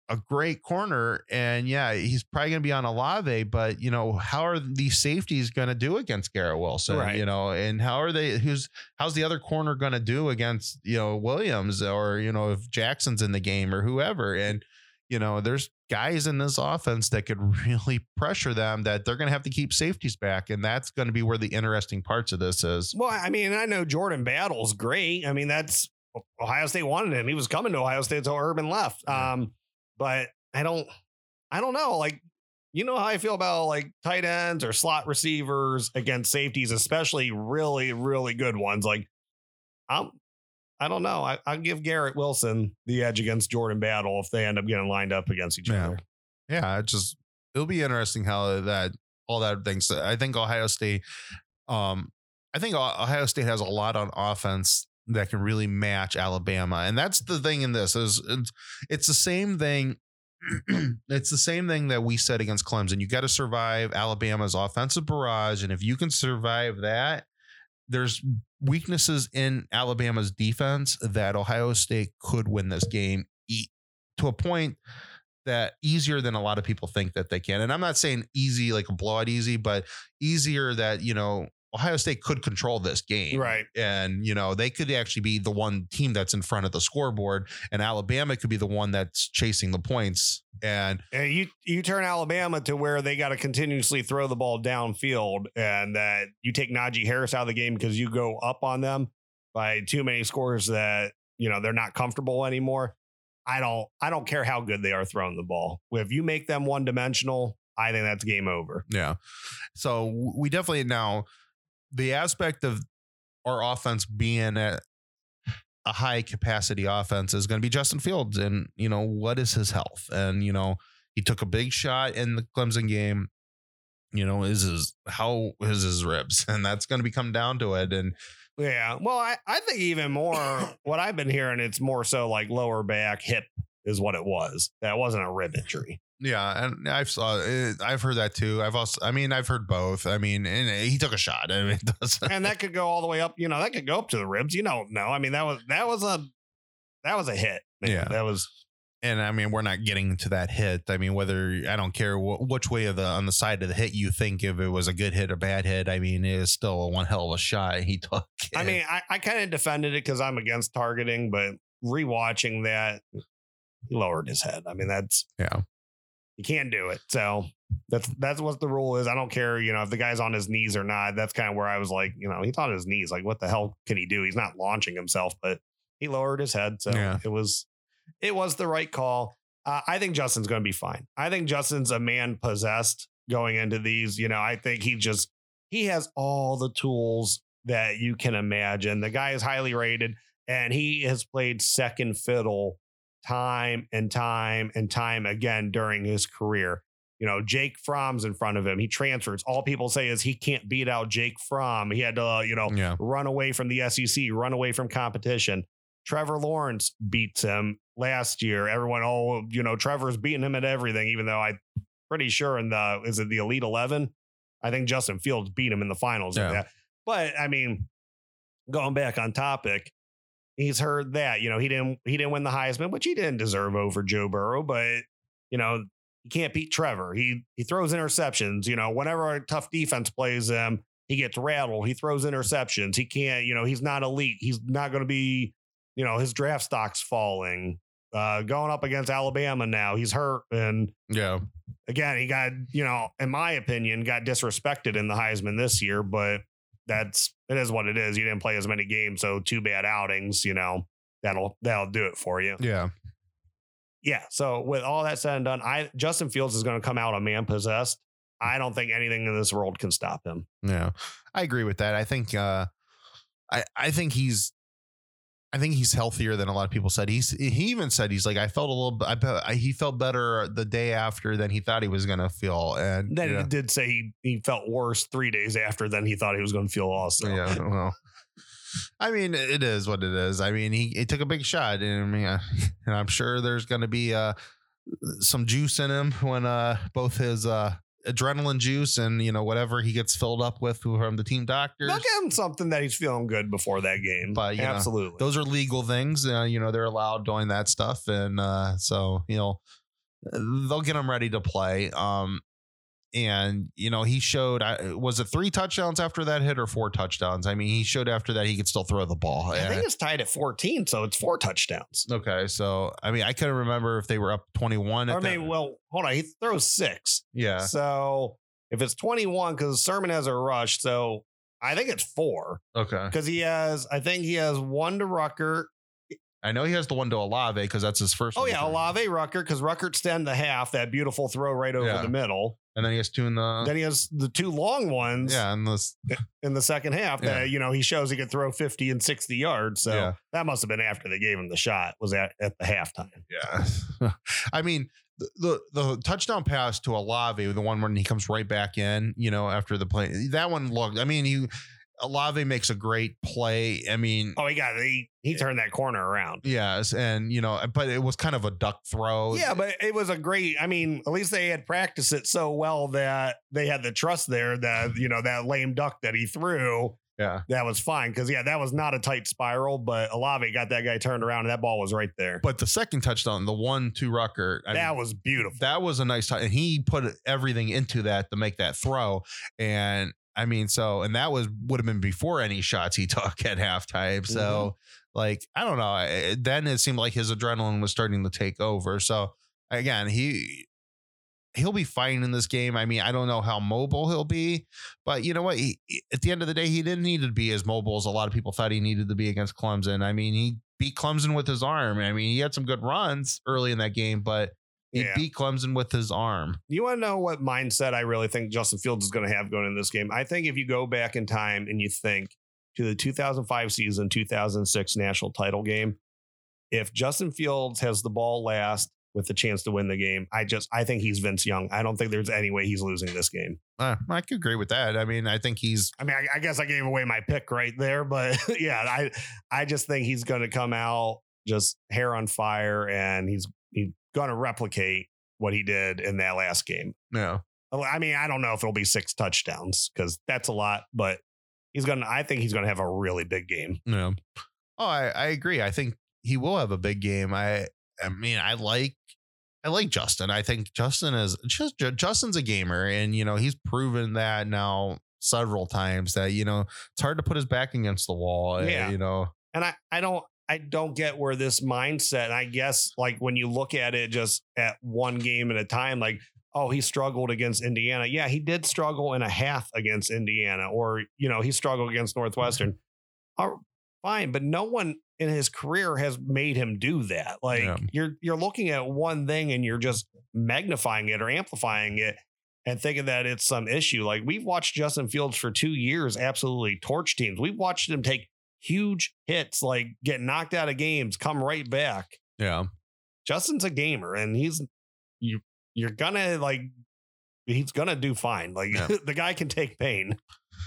a great corner, and yeah, he's probably going to be on Olave, but you know, how are these safeties going to do against Garrett Wilson? Right. You know, and how are they, who's, how's the other corner going to do against, you know, Williams, or, you know, if Jackson's in the game or whoever. And, you know, there's guys in this offense that could really pressure them that they're going to have to keep safeties back. And that's going to be where the interesting parts of this is. Well, I mean, I know Jordan Battle's great. I mean, that's Ohio State wanted him. He was coming to Ohio State until Urban left. Um, but I don't, I don't know. Like, you know how I feel about like tight ends or slot receivers against safeties, especially really, really good ones. Like, I'm, I don't know. I, I'll give Garrett Wilson the edge against Jordan Battle if they end up getting lined up against each Yeah. other. Yeah, it just, it'll be interesting how that, all that things. I think Ohio State, um, I think Ohio State has a lot on offense that can really match Alabama. And that's the thing in this is it's, it's the same thing. It's the same thing that we said against Clemson. You got to survive Alabama's offensive barrage. And if you can survive that, there's weaknesses in Alabama's defense that Ohio State could win this game to a point that easier than a lot of people think that they can. And I'm not saying easy, like a blowout easy, but easier that, you know, Ohio State could control this game. Right. And, you know, they could actually be the one team that's in front of the scoreboard, and Alabama could be the one that's chasing the points. And, and you, you turn Alabama to where they got to continuously throw the ball downfield, and that you take Najee Harris out of the game because you go up on them by too many scores that, you know, they're not comfortable anymore. I don't, I don't care how good they are throwing the ball. If you make them one dimensional, I think that's game over. yeah. So we definitely now, the aspect of our offense being a, a high capacity offense is going to be Justin Fields. And, you know, what is his health? And, you know, he took a big shot in the Clemson game, you know, is his, how is his ribs? And that's going to be come down to it. And yeah, well, I, I think even more what I've been hearing, it's more so like lower back hip is what it was. That wasn't a rib injury. yeah, and I've saw it, I've heard that too. I've also, I mean, I've heard both. I mean, and he took a shot. I mean, it doesn't. And that could go all the way up. You know, that could go up to the ribs. You don't know. I mean, that was that was a that was a hit. Man. Yeah, that was. And I mean, we're not getting to that hit. I mean, whether I don't care wh- which way of the on the side of the hit you think, if it was a good hit or bad hit. I mean, it is still one hell of a shot he took. I mean, I, I kind of defended it because I'm against targeting, but rewatching that, he lowered his head. I mean, that's yeah. You can't do it. So that's that's what the rule is. I don't care, you know, if the guy's on his knees or not. That's kind of where I was like, you know, he's on his knees. Like, what the hell can he do? He's not launching himself, but he lowered his head. So Yeah. it was it was the right call. Uh, I think Justin's going to be fine. I think Justin's a man possessed going into these. You know, I think he just he has all the tools that you can imagine. The guy is highly rated, and he has played second fiddle time and time and time again during his career. You know, Jake Fromm's in front of him. He transfers. All people say is he can't beat out Jake Fromm. He had to, uh, you know, Yeah. run away from the S E C, run away from competition. Trevor Lawrence beats him last year. Everyone, oh, you know, Trevor's beating him at everything, even though I'm pretty sure in the, is it the Elite eleven? I think Justin Fields beat him in the finals. Yeah. Of that. But I mean, going back on topic, he's heard that, you know, he didn't, he didn't win the Heisman, which he didn't deserve over Joe Burrow, but you know, you can't beat Trevor. He, he throws interceptions, you know, whenever a tough defense plays him, he gets rattled. He throws interceptions. He can't, you know, he's not elite. He's not going to be, you know, his draft stock's falling, uh, going up against Alabama now. He's hurt. And Yeah. again, he got, you know, in my opinion, got disrespected in the Heisman this year, but that's, it is what it is. You didn't play as many games, so two bad outings, you know, that'll, that'll do it for you. Yeah. Yeah. So with all that said and done, I, Justin Fields is going to come out a man possessed. I don't think anything in this world can stop him. Yeah. I agree with that. I think, uh, I, I think he's, I think he's healthier than a lot of people said. He's he even said he's like I felt a little. I bet he felt better the day after than he thought he was gonna feel. And Then yeah. he did say he, he felt worse three days after than he thought he was going to feel also. Yeah. Well, I mean, it is what it is. I mean, he, he took a big shot, and I mean, uh, and I'm sure there's gonna be uh some juice in him when uh both his uh adrenaline juice and you know whatever he gets filled up with from the team doctors. They'll give him something that he's feeling good before that game. But, you know, absolutely. Those are legal things. Uh, you know, they're allowed doing that stuff. And uh, so, you know, they'll get him ready to play. Um, and you know, he showed, was it three touchdowns after that hit or four touchdowns? I mean, he showed after that he could still throw the ball. I think it's tied at fourteen, so it's four touchdowns. Okay, so I mean, I couldn't remember if they were up twenty-one. Or maybe, well, hold on, he throws six. Yeah. So if it's twenty-one, because Sermon has a rush, so I think it's four. Okay. Because he has, I think he has one to Rucker. I know he has the one to Olave because that's his first. Oh, yeah, return. Olave, Rucker, because Rucker extend the half, that beautiful throw right over Yeah. the middle. And then he has two in the. Then he has the two long ones Yeah, and this. in the second half Yeah. that, you know, he shows he could throw fifty and sixty yards. So Yeah. that must have been after they gave him the shot, was at, at the halftime. Yeah. I mean, the, the the touchdown pass to Olave, the one when he comes right back in, you know, after the play, that one looked, I mean, you. Olave makes a great play. I mean, Oh, he got he he turned that corner around. yes, and you know, but it was kind of a duck throw. Yeah, but it was a great. I mean, at least they had practiced it so well that they had the trust there that, you know, that lame duck that he threw, yeah. that was fine. Because yeah, that was not a tight spiral, but Olave got that guy turned around and that ball was right there. But the second touchdown, the one to Rucker, I that mean, was beautiful. that was a nice touch, and he put everything into that to make that throw. And I mean, so, and that was would have been before any shots he took at halftime. So, Mm-hmm. like, I don't know. It, then it seemed like his adrenaline was starting to take over. So, again, he he'll be fine in this game. I mean, I don't know how mobile he'll be, but you know what? He, at the end of the day, he didn't need to be as mobile as a lot of people thought he needed to be against Clemson. I mean, he beat Clemson with his arm. I mean, he had some good runs early in that game, but he Yeah. beat Clemson with his arm. You want to know what mindset I really think Justin Fields is going to have going in this game? I think if you go back in time and you think to the two thousand five season, two thousand six national title game, if Justin Fields has the ball last with the chance to win the game, I just I think he's Vince Young. I don't think there's any way he's losing this game. Uh, I could agree with that. I mean, I think he's I mean, I, I guess I gave away my pick right there, but yeah, I I just think he's going to come out just hair on fire, and he's he's going to replicate what he did in that last game. yeah. I mean, I don't know if it'll be six touchdowns because that's a lot, but he's going to, I think he's going to have a really big game. Yeah. Oh, I, I agree. I think he will have a big game. I I mean, I like I like Justin. I think Justin is just Justin's a gamer, and you know, he's proven that now several times that, you know, it's hard to put his back against the wall. Yeah. uh, you know. And I, I don't, I don't get where this mindset, and I guess like when you look at it just at one game at a time, like, oh, he struggled against Indiana. Yeah, he did struggle in a half against Indiana, or, you know, he struggled against Northwestern. Oh, fine. But no one in his career has made him do that. Like Yeah. you're, you're looking at one thing and you're just magnifying it or amplifying it and thinking that it's some issue. Like we've watched Justin Fields for two years, absolutely torch teams. We've watched him take huge hits, like get knocked out of games, come right back. Yeah. Justin's a gamer, and he's you you're gonna like he's gonna do fine. Like Yeah. the guy can take pain.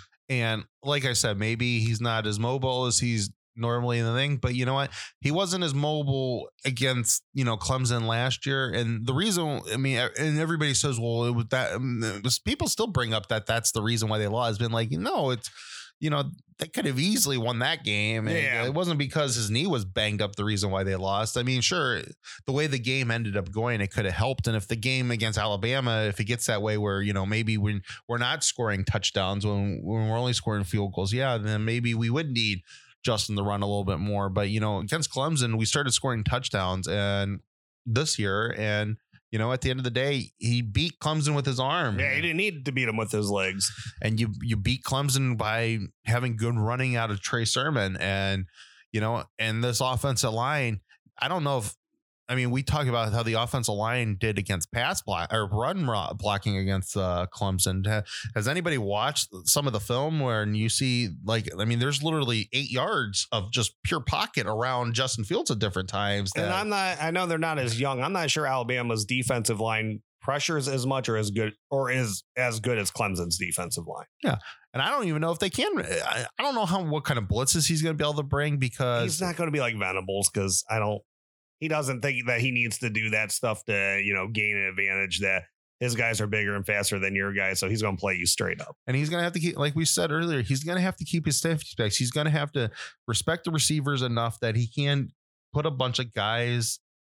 And like I said, maybe he's not as mobile as he's normally in the thing, but you know what? He wasn't as mobile against, you know, Clemson last year. And the reason, I mean, and everybody says, well, it was that um, it was, people still bring up that that's the reason why they lost. It's been like, no, it's, you know, they could have easily won that game. And Yeah. it wasn't because his knee was banged up the reason why they lost. I mean, sure, the way the game ended up going, it could have helped. And if the game against Alabama, if it gets that way where, you know, maybe when we're not scoring touchdowns, when, when we're only scoring field goals, yeah, then maybe we would need Justin to run a little bit more. But, you know, against Clemson, we started scoring touchdowns and this year, and you know, at the end of the day, he beat Clemson with his arm. Yeah, he didn't need to beat him with his legs. And you you beat Clemson by having good running out of Trey Sermon. And, you know, and this offensive line, I don't know if, I mean, we talk about how the offensive line did against pass block or run blocking against uh, Clemson. Has anybody watched some of the film where you see, like, I mean, there's literally eight yards of just pure pocket around Justin Fields at different times. And that- I'm not, I know they're not as young. I'm not sure Alabama's defensive line pressures as much or as good or is as good as Clemson's defensive line. And I don't even know if they can. I, I don't know how what kind of blitzes he's going to be able to bring because He's not going to be like Venables because I don't, he doesn't think that he needs to do that stuff to, you know, gain an advantage that his guys are bigger and faster than your guys. So he's going to play you straight up. and he's going to have to keep, like we said earlier, he's going to have to keep his safety specs. He's going to have to respect the receivers enough that he can put a bunch of guys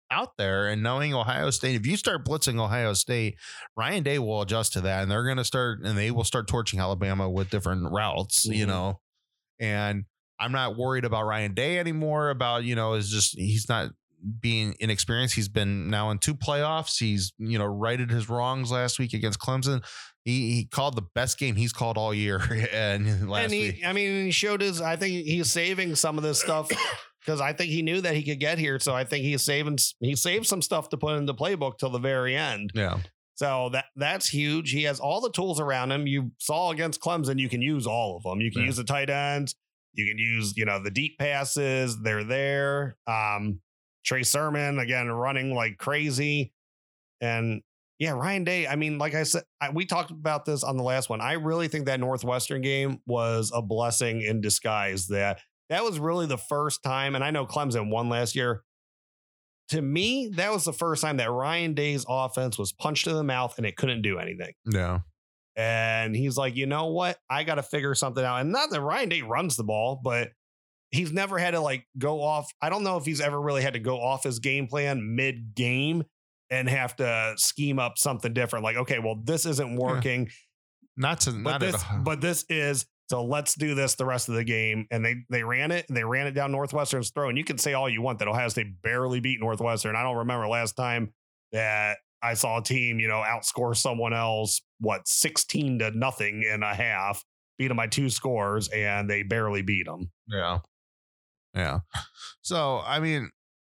out there, and knowing Ohio State, if you start blitzing Ohio State, Ryan Day will adjust to that, and they're going to start, and they will start torching Alabama with different routes, mm-hmm. you know, and I'm not worried about Ryan Day anymore about, you know, is just, he's not being inexperienced. He's been now in two playoffs. He's, you know, righted his wrongs last week against Clemson. He, he called the best game he's called all year. and last and he, week. I mean, he showed his, I think he's saving some of this stuff because I think he knew that he could get here. So I think he's saving, he saved some stuff to put in the playbook till the very end. Yeah. So that that's huge. He has all the tools around him. You saw against Clemson, you can use all of them. You can yeah. use the tight ends. You can use, you know, the deep passes. They're there. Um, Trey Sermon, again, running like crazy. And yeah, Ryan Day, I mean, like I said, I, we talked about this on the last one. I really think that Northwestern game was a blessing in disguise. That that was really the first time, and I know Clemson won last year. To me, that was the first time that Ryan Day's offense was punched in the mouth and it couldn't do anything. Yeah. And he's like, you know what? I got to figure something out. And not that Ryan Day runs the ball, but he's never had to like go off. I don't know if he's ever really had to go off his game plan mid game and have to scheme up something different. Like, okay, well, this isn't working. Yeah. Not to, but not this, at all. but this is, so let's do this the rest of the game. And they, they ran it and they ran it down Northwestern's throat. And you can say all you want that Ohio State barely beat Northwestern. I don't remember last time that I saw a team, you know, outscore someone else, what, sixteen to nothing in a half, beat them by two scores, and they barely beat them. Yeah. Yeah. So, I mean,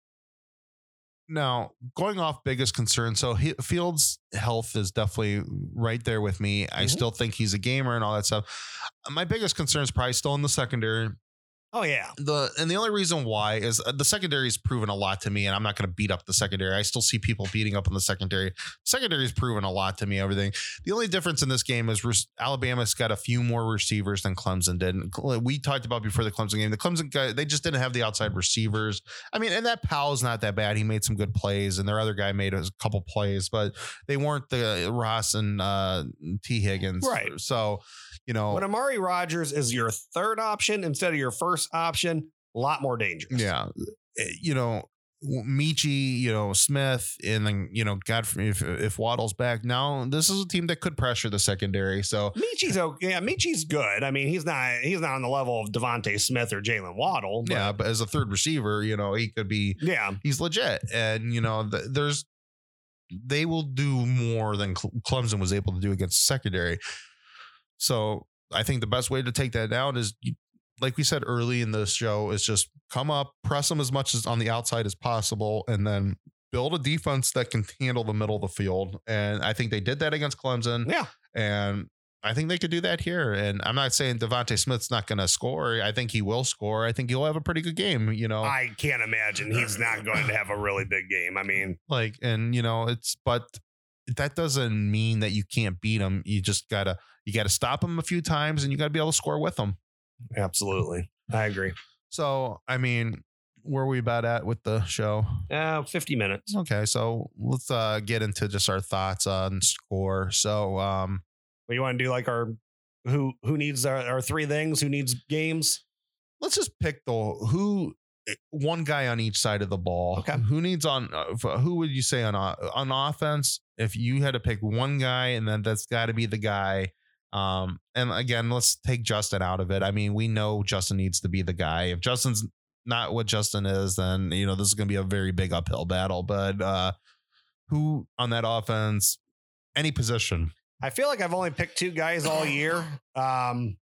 now going off biggest concern. So he, Fields' health is definitely right there with me. I mm-hmm. still think he's a gamer and all that stuff. My biggest concern is probably still in the secondary. Oh, yeah. The and the only reason why is uh, the secondary has proven a lot to me, and I'm not going to beat up the secondary. I still see people beating up on the secondary. Secondary has proven a lot to me, everything. The only difference in this game is re- Alabama's got a few more receivers than Clemson did. We talked about before the Clemson game. The Clemson guy, they just didn't have the outside receivers. I mean, and that Powell's not that bad. He made some good plays, and their other guy made a couple plays, but they weren't the Ross and uh, T. Higgins. Right. So, you know, when Amari Rodgers is your third option instead of your first option, a lot more dangerous. Yeah. You know, Michi, you know, Smith, and then, you know, God, if, if Waddle's back now, this is a team that could pressure the secondary. So Michi's okay. Yeah, Michi's good. I mean, he's not, he's not on the level of Devontae Smith or Jalen Waddle. But yeah. But as a third receiver, you know, he could be, yeah, he's legit. And, you know, th- there's, they will do more than Clemson was able to do against the secondary. So I think the best way to take that down is, like we said early in the show, is just come up, press them as much as on the outside as possible, and then build a defense that can handle the middle of the field. And I think they did that against Clemson. Yeah. And I think they could do that here. And I'm not saying Devontae Smith's not going to score. I think he will score. I think he'll have a pretty good game. You know, I can't imagine he's not going to have a really big game. I mean, like, and you know, it's, but that doesn't mean that you can't beat him. You just gotta, you gotta stop him a few times, and you gotta be able to score with him. Absolutely. I agree. So, I mean, where are we about at with the show? Uh, fifty minutes. Okay. So let's uh, get into just our thoughts on score. So, um, what you want to do? Like our, who, who needs our, our three things, who needs games? Let's just pick the, who, one guy on each side of the ball. Okay. Who needs on, uh, who would you say on, uh, on offense? If you had to pick one guy, and then that's got to be the guy. Um, and again, let's take Justin out of it. I mean, we know Justin needs to be the guy. If Justin's not what Justin is, then, you know, this is going to be a very big uphill battle. But uh, who on that offense, any position? I feel like I've only picked two guys all year. Um,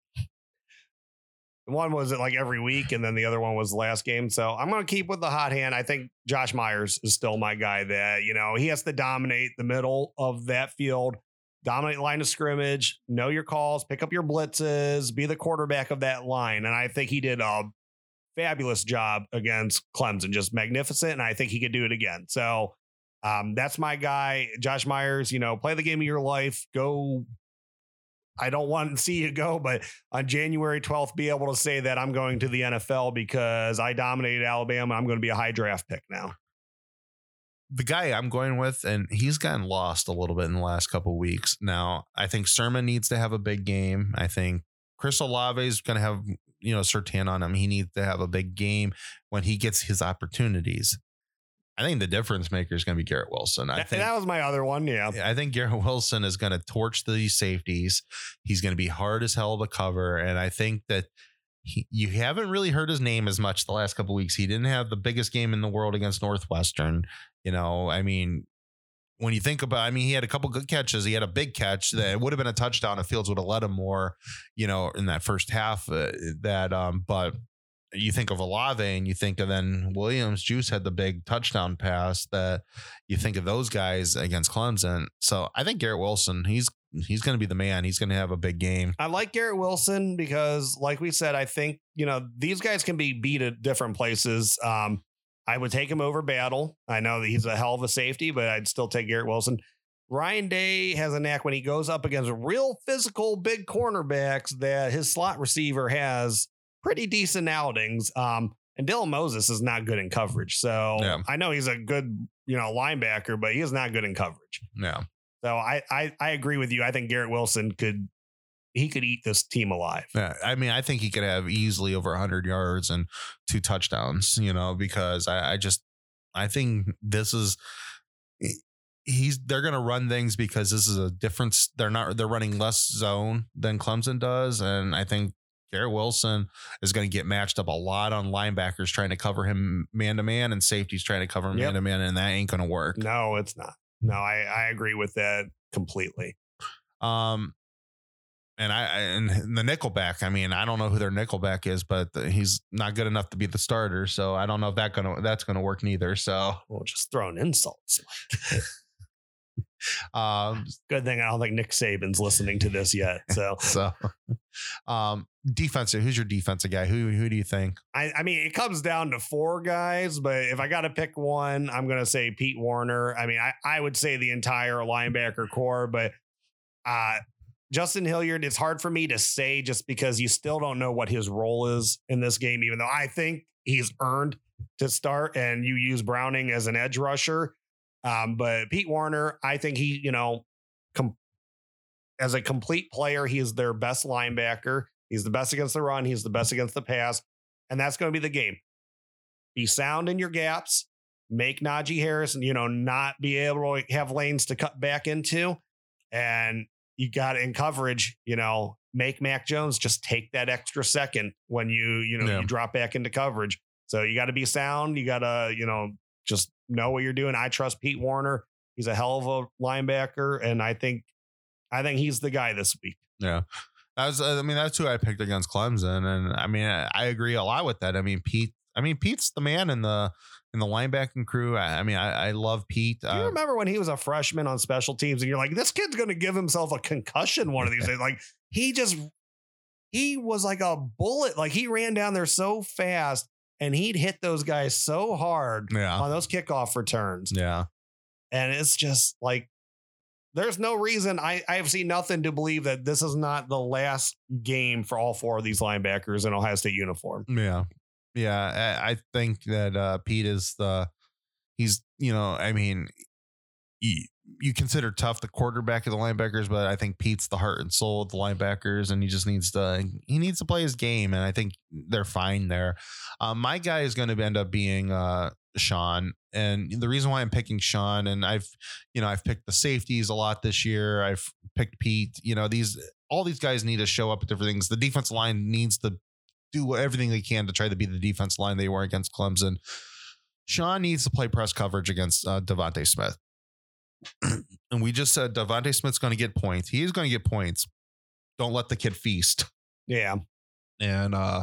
one was it like every week, and then the other one was the last game. So I'm going to keep with the hot hand. I think Josh Myers is still my guy that, you know, he has to dominate the middle of that field. Dominate line of scrimmage, know your calls, pick up your blitzes, be the quarterback of that line. And I think he did a fabulous job against Clemson, just magnificent. And I think he could do it again. So um, that's my guy, Josh Myers. You know, play the game of your life. Go. I don't want to see you go, but on January twelfth, be able to say that I'm going to the N F L because I dominated Alabama. I'm going to be a high draft pick now. The guy I'm going with, and he's gotten lost a little bit in the last couple of weeks. Now, I think Sermon needs to have a big game. I think Chris Olave is going to have, you know, Surtain on him. He needs to have a big game when he gets his opportunities. I think the difference maker is going to be Garrett Wilson. I That, think that was my other one. Yeah. I think Garrett Wilson is going to torch these safeties. He's going to be hard as hell to cover. And I think that he, you haven't really heard his name as much the last couple of weeks. He didn't have the biggest game in the world against Northwestern. You know, I mean, when you think about, I mean, he had a couple good catches. He had a big catch that would have been a touchdown if Fields would have let him more, you know, in that first half. Uh, that, um, but you think of Olave and you think of then Williams. Juice had the big touchdown pass that you think of those guys against Clemson. So I think Garrett Wilson, he's he's going to be the man. He's going to have a big game. I like Garrett Wilson because, like we said, I think, you know, these guys can be beat at different places. Um, I would take him over Battle. I know that he's a hell of a safety, but I'd still take Garrett Wilson. Ryan Day has a knack when he goes up against real physical big cornerbacks that his slot receiver has pretty decent outings. Um, and Dylan Moses is not good in coverage. So Yeah. I know he's a good, you know, linebacker, but he is not good in coverage. Yeah. So I, I, I agree with you. I think Garrett Wilson could, he could eat this team alive. Yeah, I mean, I think he could have easily over one hundred yards and two touchdowns, you know, because I, I just, I think this is, he's, they're going to run things because this is a difference. They're not, they're running less zone than Clemson does. And I think Garrett Wilson is going to get matched up a lot on linebackers trying to cover him man to man and safeties trying to cover him man to man. And that ain't going to work. No, it's not. No, I, I agree with that completely. Um, And I and the nickelback, I mean, I don't know who their nickelback is, but he's not good enough to be the starter. So I don't know if that gonna that's gonna work neither. So Well, just throwing insults. um Good thing I don't think Nick Saban's listening to this yet. So so um defensive, who's your defensive guy? Who who do you think? I, I mean, it comes down to four guys, but if I got to pick one, I'm gonna say Pete Warner. I mean, I, I would say the entire linebacker core, but uh Justin Hilliard, it's hard for me to say just because you still don't know what his role is in this game, even though I think he's earned to start and you use Browning as an edge rusher. Um, but Pete Warner, I think he, you know, com- as a complete player, he is their best linebacker. He's the best against the run. He's the best against the pass. And that's going to be the game. Be sound in your gaps, make Najee Harris, you know, not be able to have lanes to cut back into. And you got in coverage, you know, make Mac Jones just take that extra second when you, you know, Yeah. you drop back into coverage. So you got to be sound. You got to, you know, just know what you're doing. I trust Pete Warner. He's a hell of a linebacker. And I think, I think he's the guy this week. Yeah. That was, I mean, that's who I picked against Clemson. And I mean, I, I agree a lot with that. I mean, Pete, I mean, Pete's the man in the, in the linebacking crew. I, I mean, I, I love Pete. Do you Uh, remember when he was a freshman on special teams and you're like, this kid's going to give himself a concussion one of these days? Like he just, he was like a bullet. Like he ran down there so fast and he'd hit those guys so hard yeah. on those kickoff returns. Yeah. And it's just like, there's no reason. I, I have seen nothing to believe that this is not the last game for all four of these linebackers in Ohio State uniform. Yeah. Yeah. I, I think that uh, Pete is the, he's, you know, I mean, you, you consider Tough the quarterback of the linebackers, but I think Pete's the heart and soul of the linebackers, and he just needs to, he needs to play his game. And I think they're fine there. Um, my guy is going to end up being uh, Sean. And the reason why I'm picking Sean, and I've, you know, I've picked the safeties a lot this year. I've picked Pete, you know, these, all these guys need to show up at different things. The defensive line needs to do everything they can to try to be the defense line they were against Clemson. Sean needs to play press coverage against uh, Devontae Smith. And we just said Devontae Smith's going to get points. He is going to get points. Don't let the kid feast. Yeah. And uh,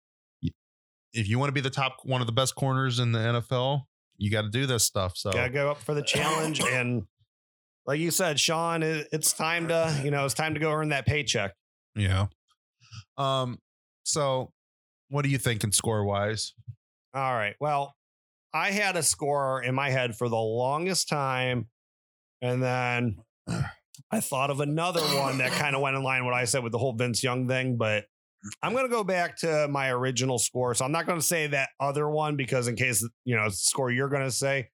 if you want to be the top, one of the best corners in the N F L, you got to do this stuff. So Got to go up for the challenge. And like you said, Sean, it- it's time to, you know, it's time to go earn that paycheck. yeah. Um. So, what are you thinking score wise? All right. Well, I had a score in my head for the longest time. And then I thought of another one that kind of went in line with what I said with the whole Vince Young thing. But I'm going to go back to my original score. So I'm not going to say that other one because in case, you know, it's the score you're going to say.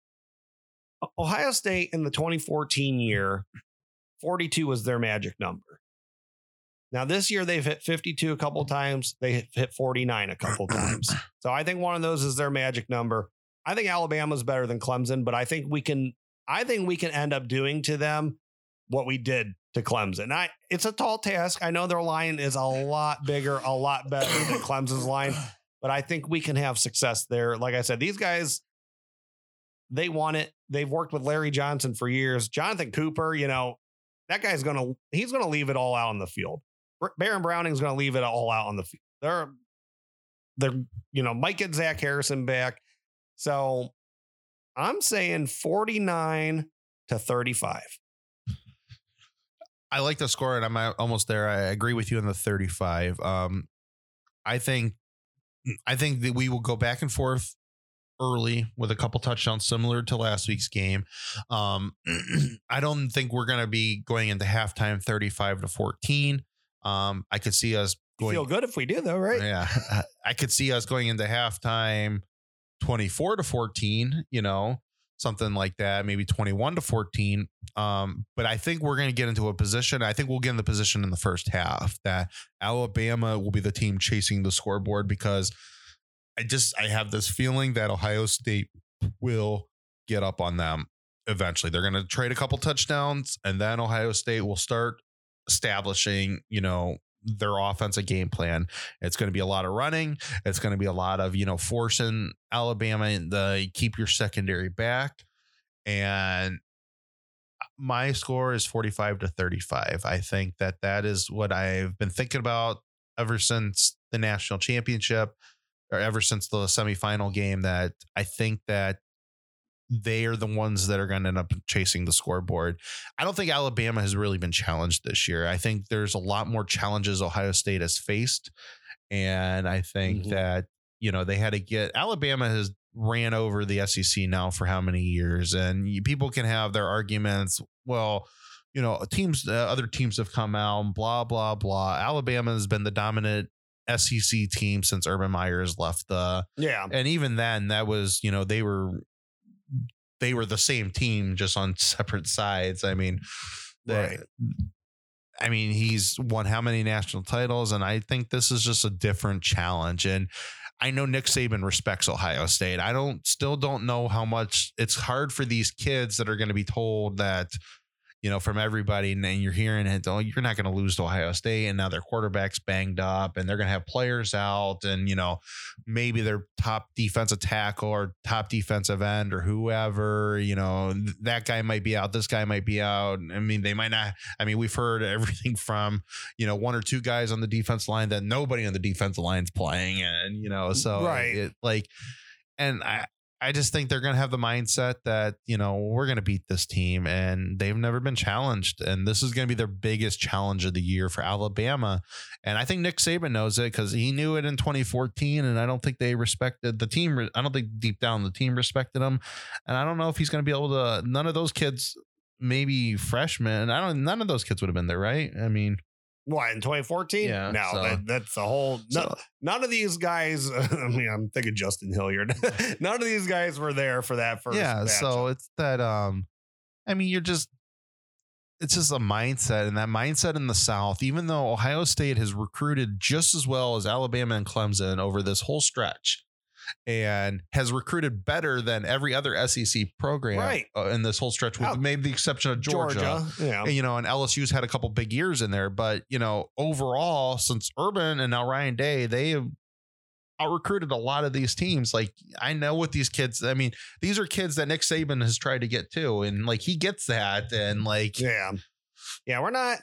Ohio State in the twenty fourteen year, forty-two was their magic number. Now, this year, they've hit fifty-two a couple times. They hit, hit forty-nine a couple times. So I think one of those is their magic number. I think Alabama's better than Clemson, but I think we can, I think we can end up doing to them what we did to Clemson. I, it's a tall task. I know their line is a lot bigger, a lot better than Clemson's line, but I think we can have success there. Like I said, these guys, they want it. They've worked with Larry Johnson for years. Jonathan Cooper, you know, that guy's going to, he's going to leave it all out on the field. Baron Browning's going to leave it all out on the field. They're, they're, you know, might get Zach Harrison back. So I'm saying forty-nine to thirty-five. I like the score, and I'm almost there. I agree with you on the thirty-five. Um, I think, I think that we will go back and forth early with a couple touchdowns, similar to last week's game. Um, I don't think we're going to be going into halftime thirty-five to fourteen. Um, I could see us going. Feel good if we do, though, right? Yeah, I could see us going into halftime twenty-four to fourteen. You know, something like that, maybe twenty-one to fourteen. Um, but I think we're going to get into a position. I think we'll get in the position in the first half that Alabama will be the team chasing the scoreboard, because I just I have this feeling that Ohio State will get up on them eventually. They're going to trade a couple touchdowns, and then Ohio State will start establishing, you know, their offensive game plan. It's going to be a lot of running. It's going to be a lot of, you know, forcing Alabama the keep your secondary back. And my score is forty-five to thirty-five. I think that that is what I've been thinking about ever since the national championship, or ever since the semifinal game, that I think that they are the ones that are going to end up chasing the scoreboard. I don't think Alabama has really been challenged this year. I think there's a lot more challenges Ohio State has faced. And I think mm-hmm. that, you know, they had to get, Alabama has ran over the S E C now for how many years, and you, people can have their arguments. Well, you know, teams, uh, other teams have come out, blah, blah, blah. Alabama has been the dominant S E C team since Urban Meyer's left the, yeah. And even then that was, you know, they were, they were the same team, just on separate sides. I mean, right. I mean, he's won how many national titles, and I think this is just a different challenge. And I know Nick Saban respects Ohio State. I don't still don't know how much it's hard for these kids that are going to be told that, you know, from everybody, and then you're hearing it, oh, you're not going to lose to Ohio State, and now their quarterback's banged up, and they're going to have players out, and, you know, maybe their top defensive tackle or top defensive end or whoever, you know, that guy might be out, this guy might be out. I mean, they might not. I mean, we've heard everything from, you know, one or two guys on the defense line that nobody on the defensive line's playing, and, you know, so right. it, like, and I. I just think they're going to have the mindset that, you know, we're going to beat this team, and they've never been challenged. And this is going to be their biggest challenge of the year for Alabama. And I think Nick Saban knows it, because he knew it in twenty fourteen. And I don't think they respected the team. I don't think deep down the team respected him. And I don't know if he's going to be able to, none of those kids, maybe freshmen. I don't, none of those kids would have been there. Right. I mean, what, in twenty fourteen? Yeah, no, so, that, that's the whole. No, so, none of these guys. I mean, I'm thinking Justin Hilliard. None of these guys were there for that first. Yeah, matchup. So it's that. Um, I mean, you're just. It's just a mindset, and that mindset in the South. Even though Ohio State has recruited just as well as Alabama and Clemson over this whole stretch, and has recruited better than every other S E C program right. uh, in this whole stretch, with oh, maybe the exception of Georgia. Georgia, yeah. And, you know, and L S U's had a couple big years in there, but, you know, overall, since Urban and now Ryan Day, they have out recruited a lot of these teams. Like, I know what these kids, I mean, these are kids that Nick Saban has tried to get to, and like, he gets that. And like, yeah, yeah, we're not,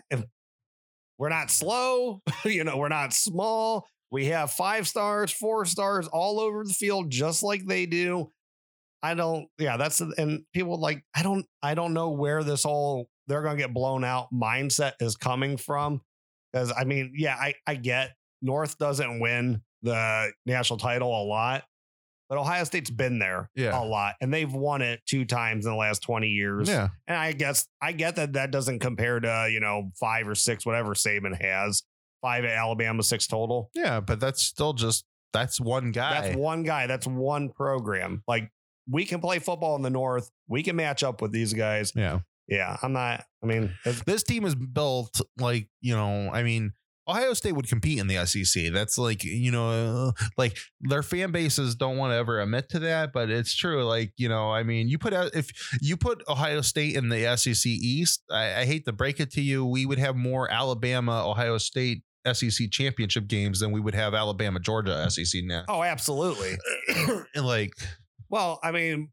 we're not slow, you know, we're not small. We have five stars, four stars all over the field, just like they do. I don't, yeah, that's, and people like, I don't, I don't know where this whole, they're going to get blown out mindset is coming from. Because I mean, yeah, I, I get North doesn't win the national title a lot, but Ohio State's been there yeah. a lot, and they've won it two times in the last twenty years. Yeah. And I guess I get that that doesn't compare to, you know, five or six, whatever Saban has. Five at Alabama, six total. Yeah, but that's still just, that's one guy. That's one guy. That's one program. Like, we can play football in the North. We can match up with these guys. Yeah. Yeah. I'm not, I mean, this team is built like, you know, I mean, Ohio State would compete in the S E C. That's like, you know, like their fan bases don't want to ever admit to that, but it's true. Like, you know, I mean, you put out, if you put Ohio State in the S E C East, I, I hate to break it to you, we would have more Alabama, Ohio State S E C championship games than we would have Alabama, Georgia S E C now. Oh, absolutely. And like, well, I mean,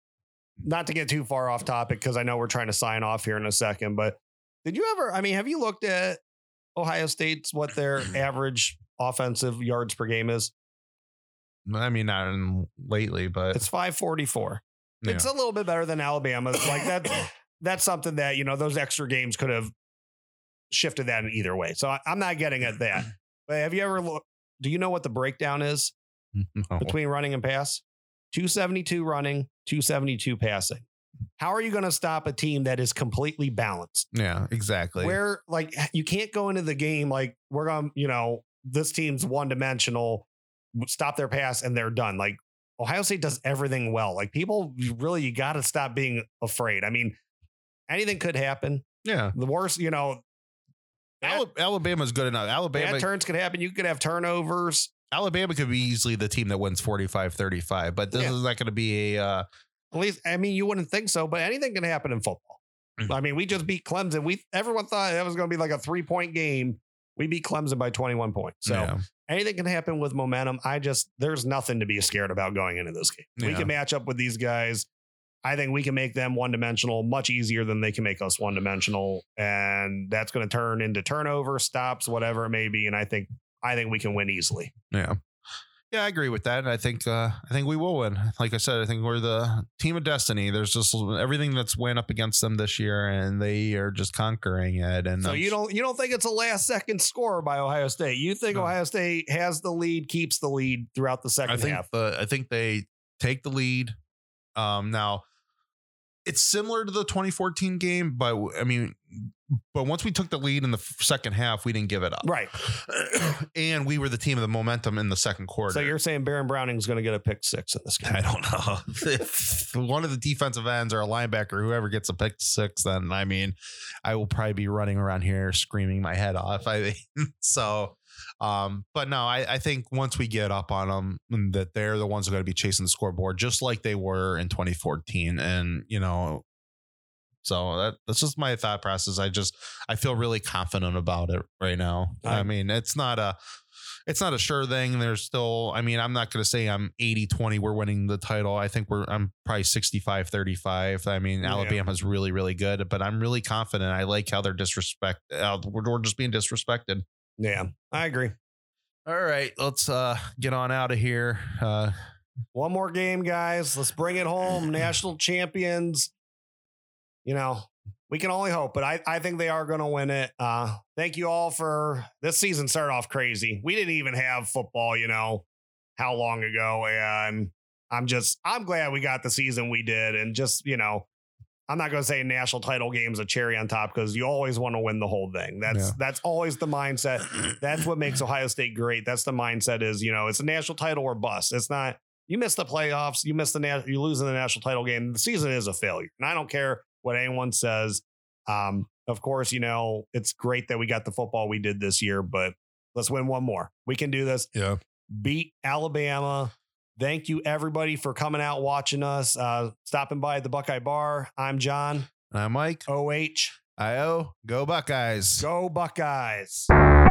not to get too far off topic, because I know we're trying to sign off here in a second, but did you ever, I mean, have you looked at Ohio State's, what their average offensive yards per game is? I mean, not in lately, but it's five forty-four. Yeah. It's a little bit better than Alabama's. Like that, that's something that, you know, those extra games could have shifted that in either way. So I, I'm not getting at that. But have you ever looked, do you know what the breakdown is no. between running and pass? two seventy-two running, two seventy-two passing. How are you going to stop a team that is completely balanced? Yeah, exactly. Where like you can't go into the game like we're going, you know, this team's one dimensional, stop their pass and they're done. Like Ohio State does everything well. Like people really, you got to stop being afraid. I mean, anything could happen. Yeah. The worst, you know, Al- Alabama's good enough. Alabama bad turns could happen. You could have turnovers. Alabama could be easily the team that wins forty-five thirty-five, but this Yeah. is not going to be a, uh, At least, I mean, you wouldn't think so, but anything can happen in football. I mean, we just beat Clemson. We everyone thought that was going to be like a three point game. We beat Clemson by twenty-one points. So yeah. anything can happen with momentum. I just, there's nothing to be scared about going into this game. We Yeah. can match up with these guys. I think we can make them one dimensional much easier than they can make us one dimensional. And that's going to turn into turnover, stops, whatever it may be. And I think, I think we can win easily. Yeah. Yeah, I agree with that. I think uh, I think we will win. Like I said, I think we're the team of destiny. There's just everything that's went up against them this year, and they are just conquering it. And So I'm you don't you don't think it's a last second score by Ohio State? You think No. Ohio State has the lead, keeps the lead throughout the second I think half? the I think they take the lead. Um, now it's similar to the twenty fourteen game, but I mean, but once we took the lead in the f- second half, we didn't give it up. Right. And we were the team of the momentum in the second quarter. So you're saying Baron Browning's going to get a pick six in this game? I don't know. If one of the defensive ends or a linebacker, whoever gets a pick six, then I mean, I will probably be running around here screaming my head off. I mean, so, um, but no, I, I think once we get up on them, that they're the ones who are going to be chasing the scoreboard, just like they were in twenty fourteen. And, you know, so that, that's just my thought process. I just, I feel really confident about it right now. I, I mean, it's not a, it's not a sure thing. There's still, I mean, I'm not going to say I'm eighty twenty. We're winning the title. I think we're, I'm probably sixty-five thirty-five. I mean, yeah. Alabama's really, really good, but I'm really confident. I like how they're disrespect. Uh, we're, we're just being disrespected. Yeah, I agree. All right, let's uh, get on out of here. Uh, One more game, guys. Let's bring it home. National champions. You know, we can only hope, but I, I think they are going to win it. Uh, thank you all for this season. Started off crazy. We didn't even have football, you know, how long ago. And I'm just, I'm glad we got the season we did. And just, you know, I'm not going to say national title game's a cherry on top because you always want to win the whole thing. That's, Yeah. that's always the mindset. That's what makes Ohio State great. That's the mindset is, you know, it's a national title or bust. It's not, you miss the playoffs, you miss the, na- you lose in the national title game. The season is a failure. And I don't care what anyone says. Um, of course, you know, it's great that we got the football we did this year, but let's win one more. We can do this. yeah. Beat Alabama. Thank you, everybody, for coming out, watching us, uh, stopping by at the Buckeye Bar. I'm John. I'm Mike. O H. I O. Go Buckeyes. Go Buckeyes.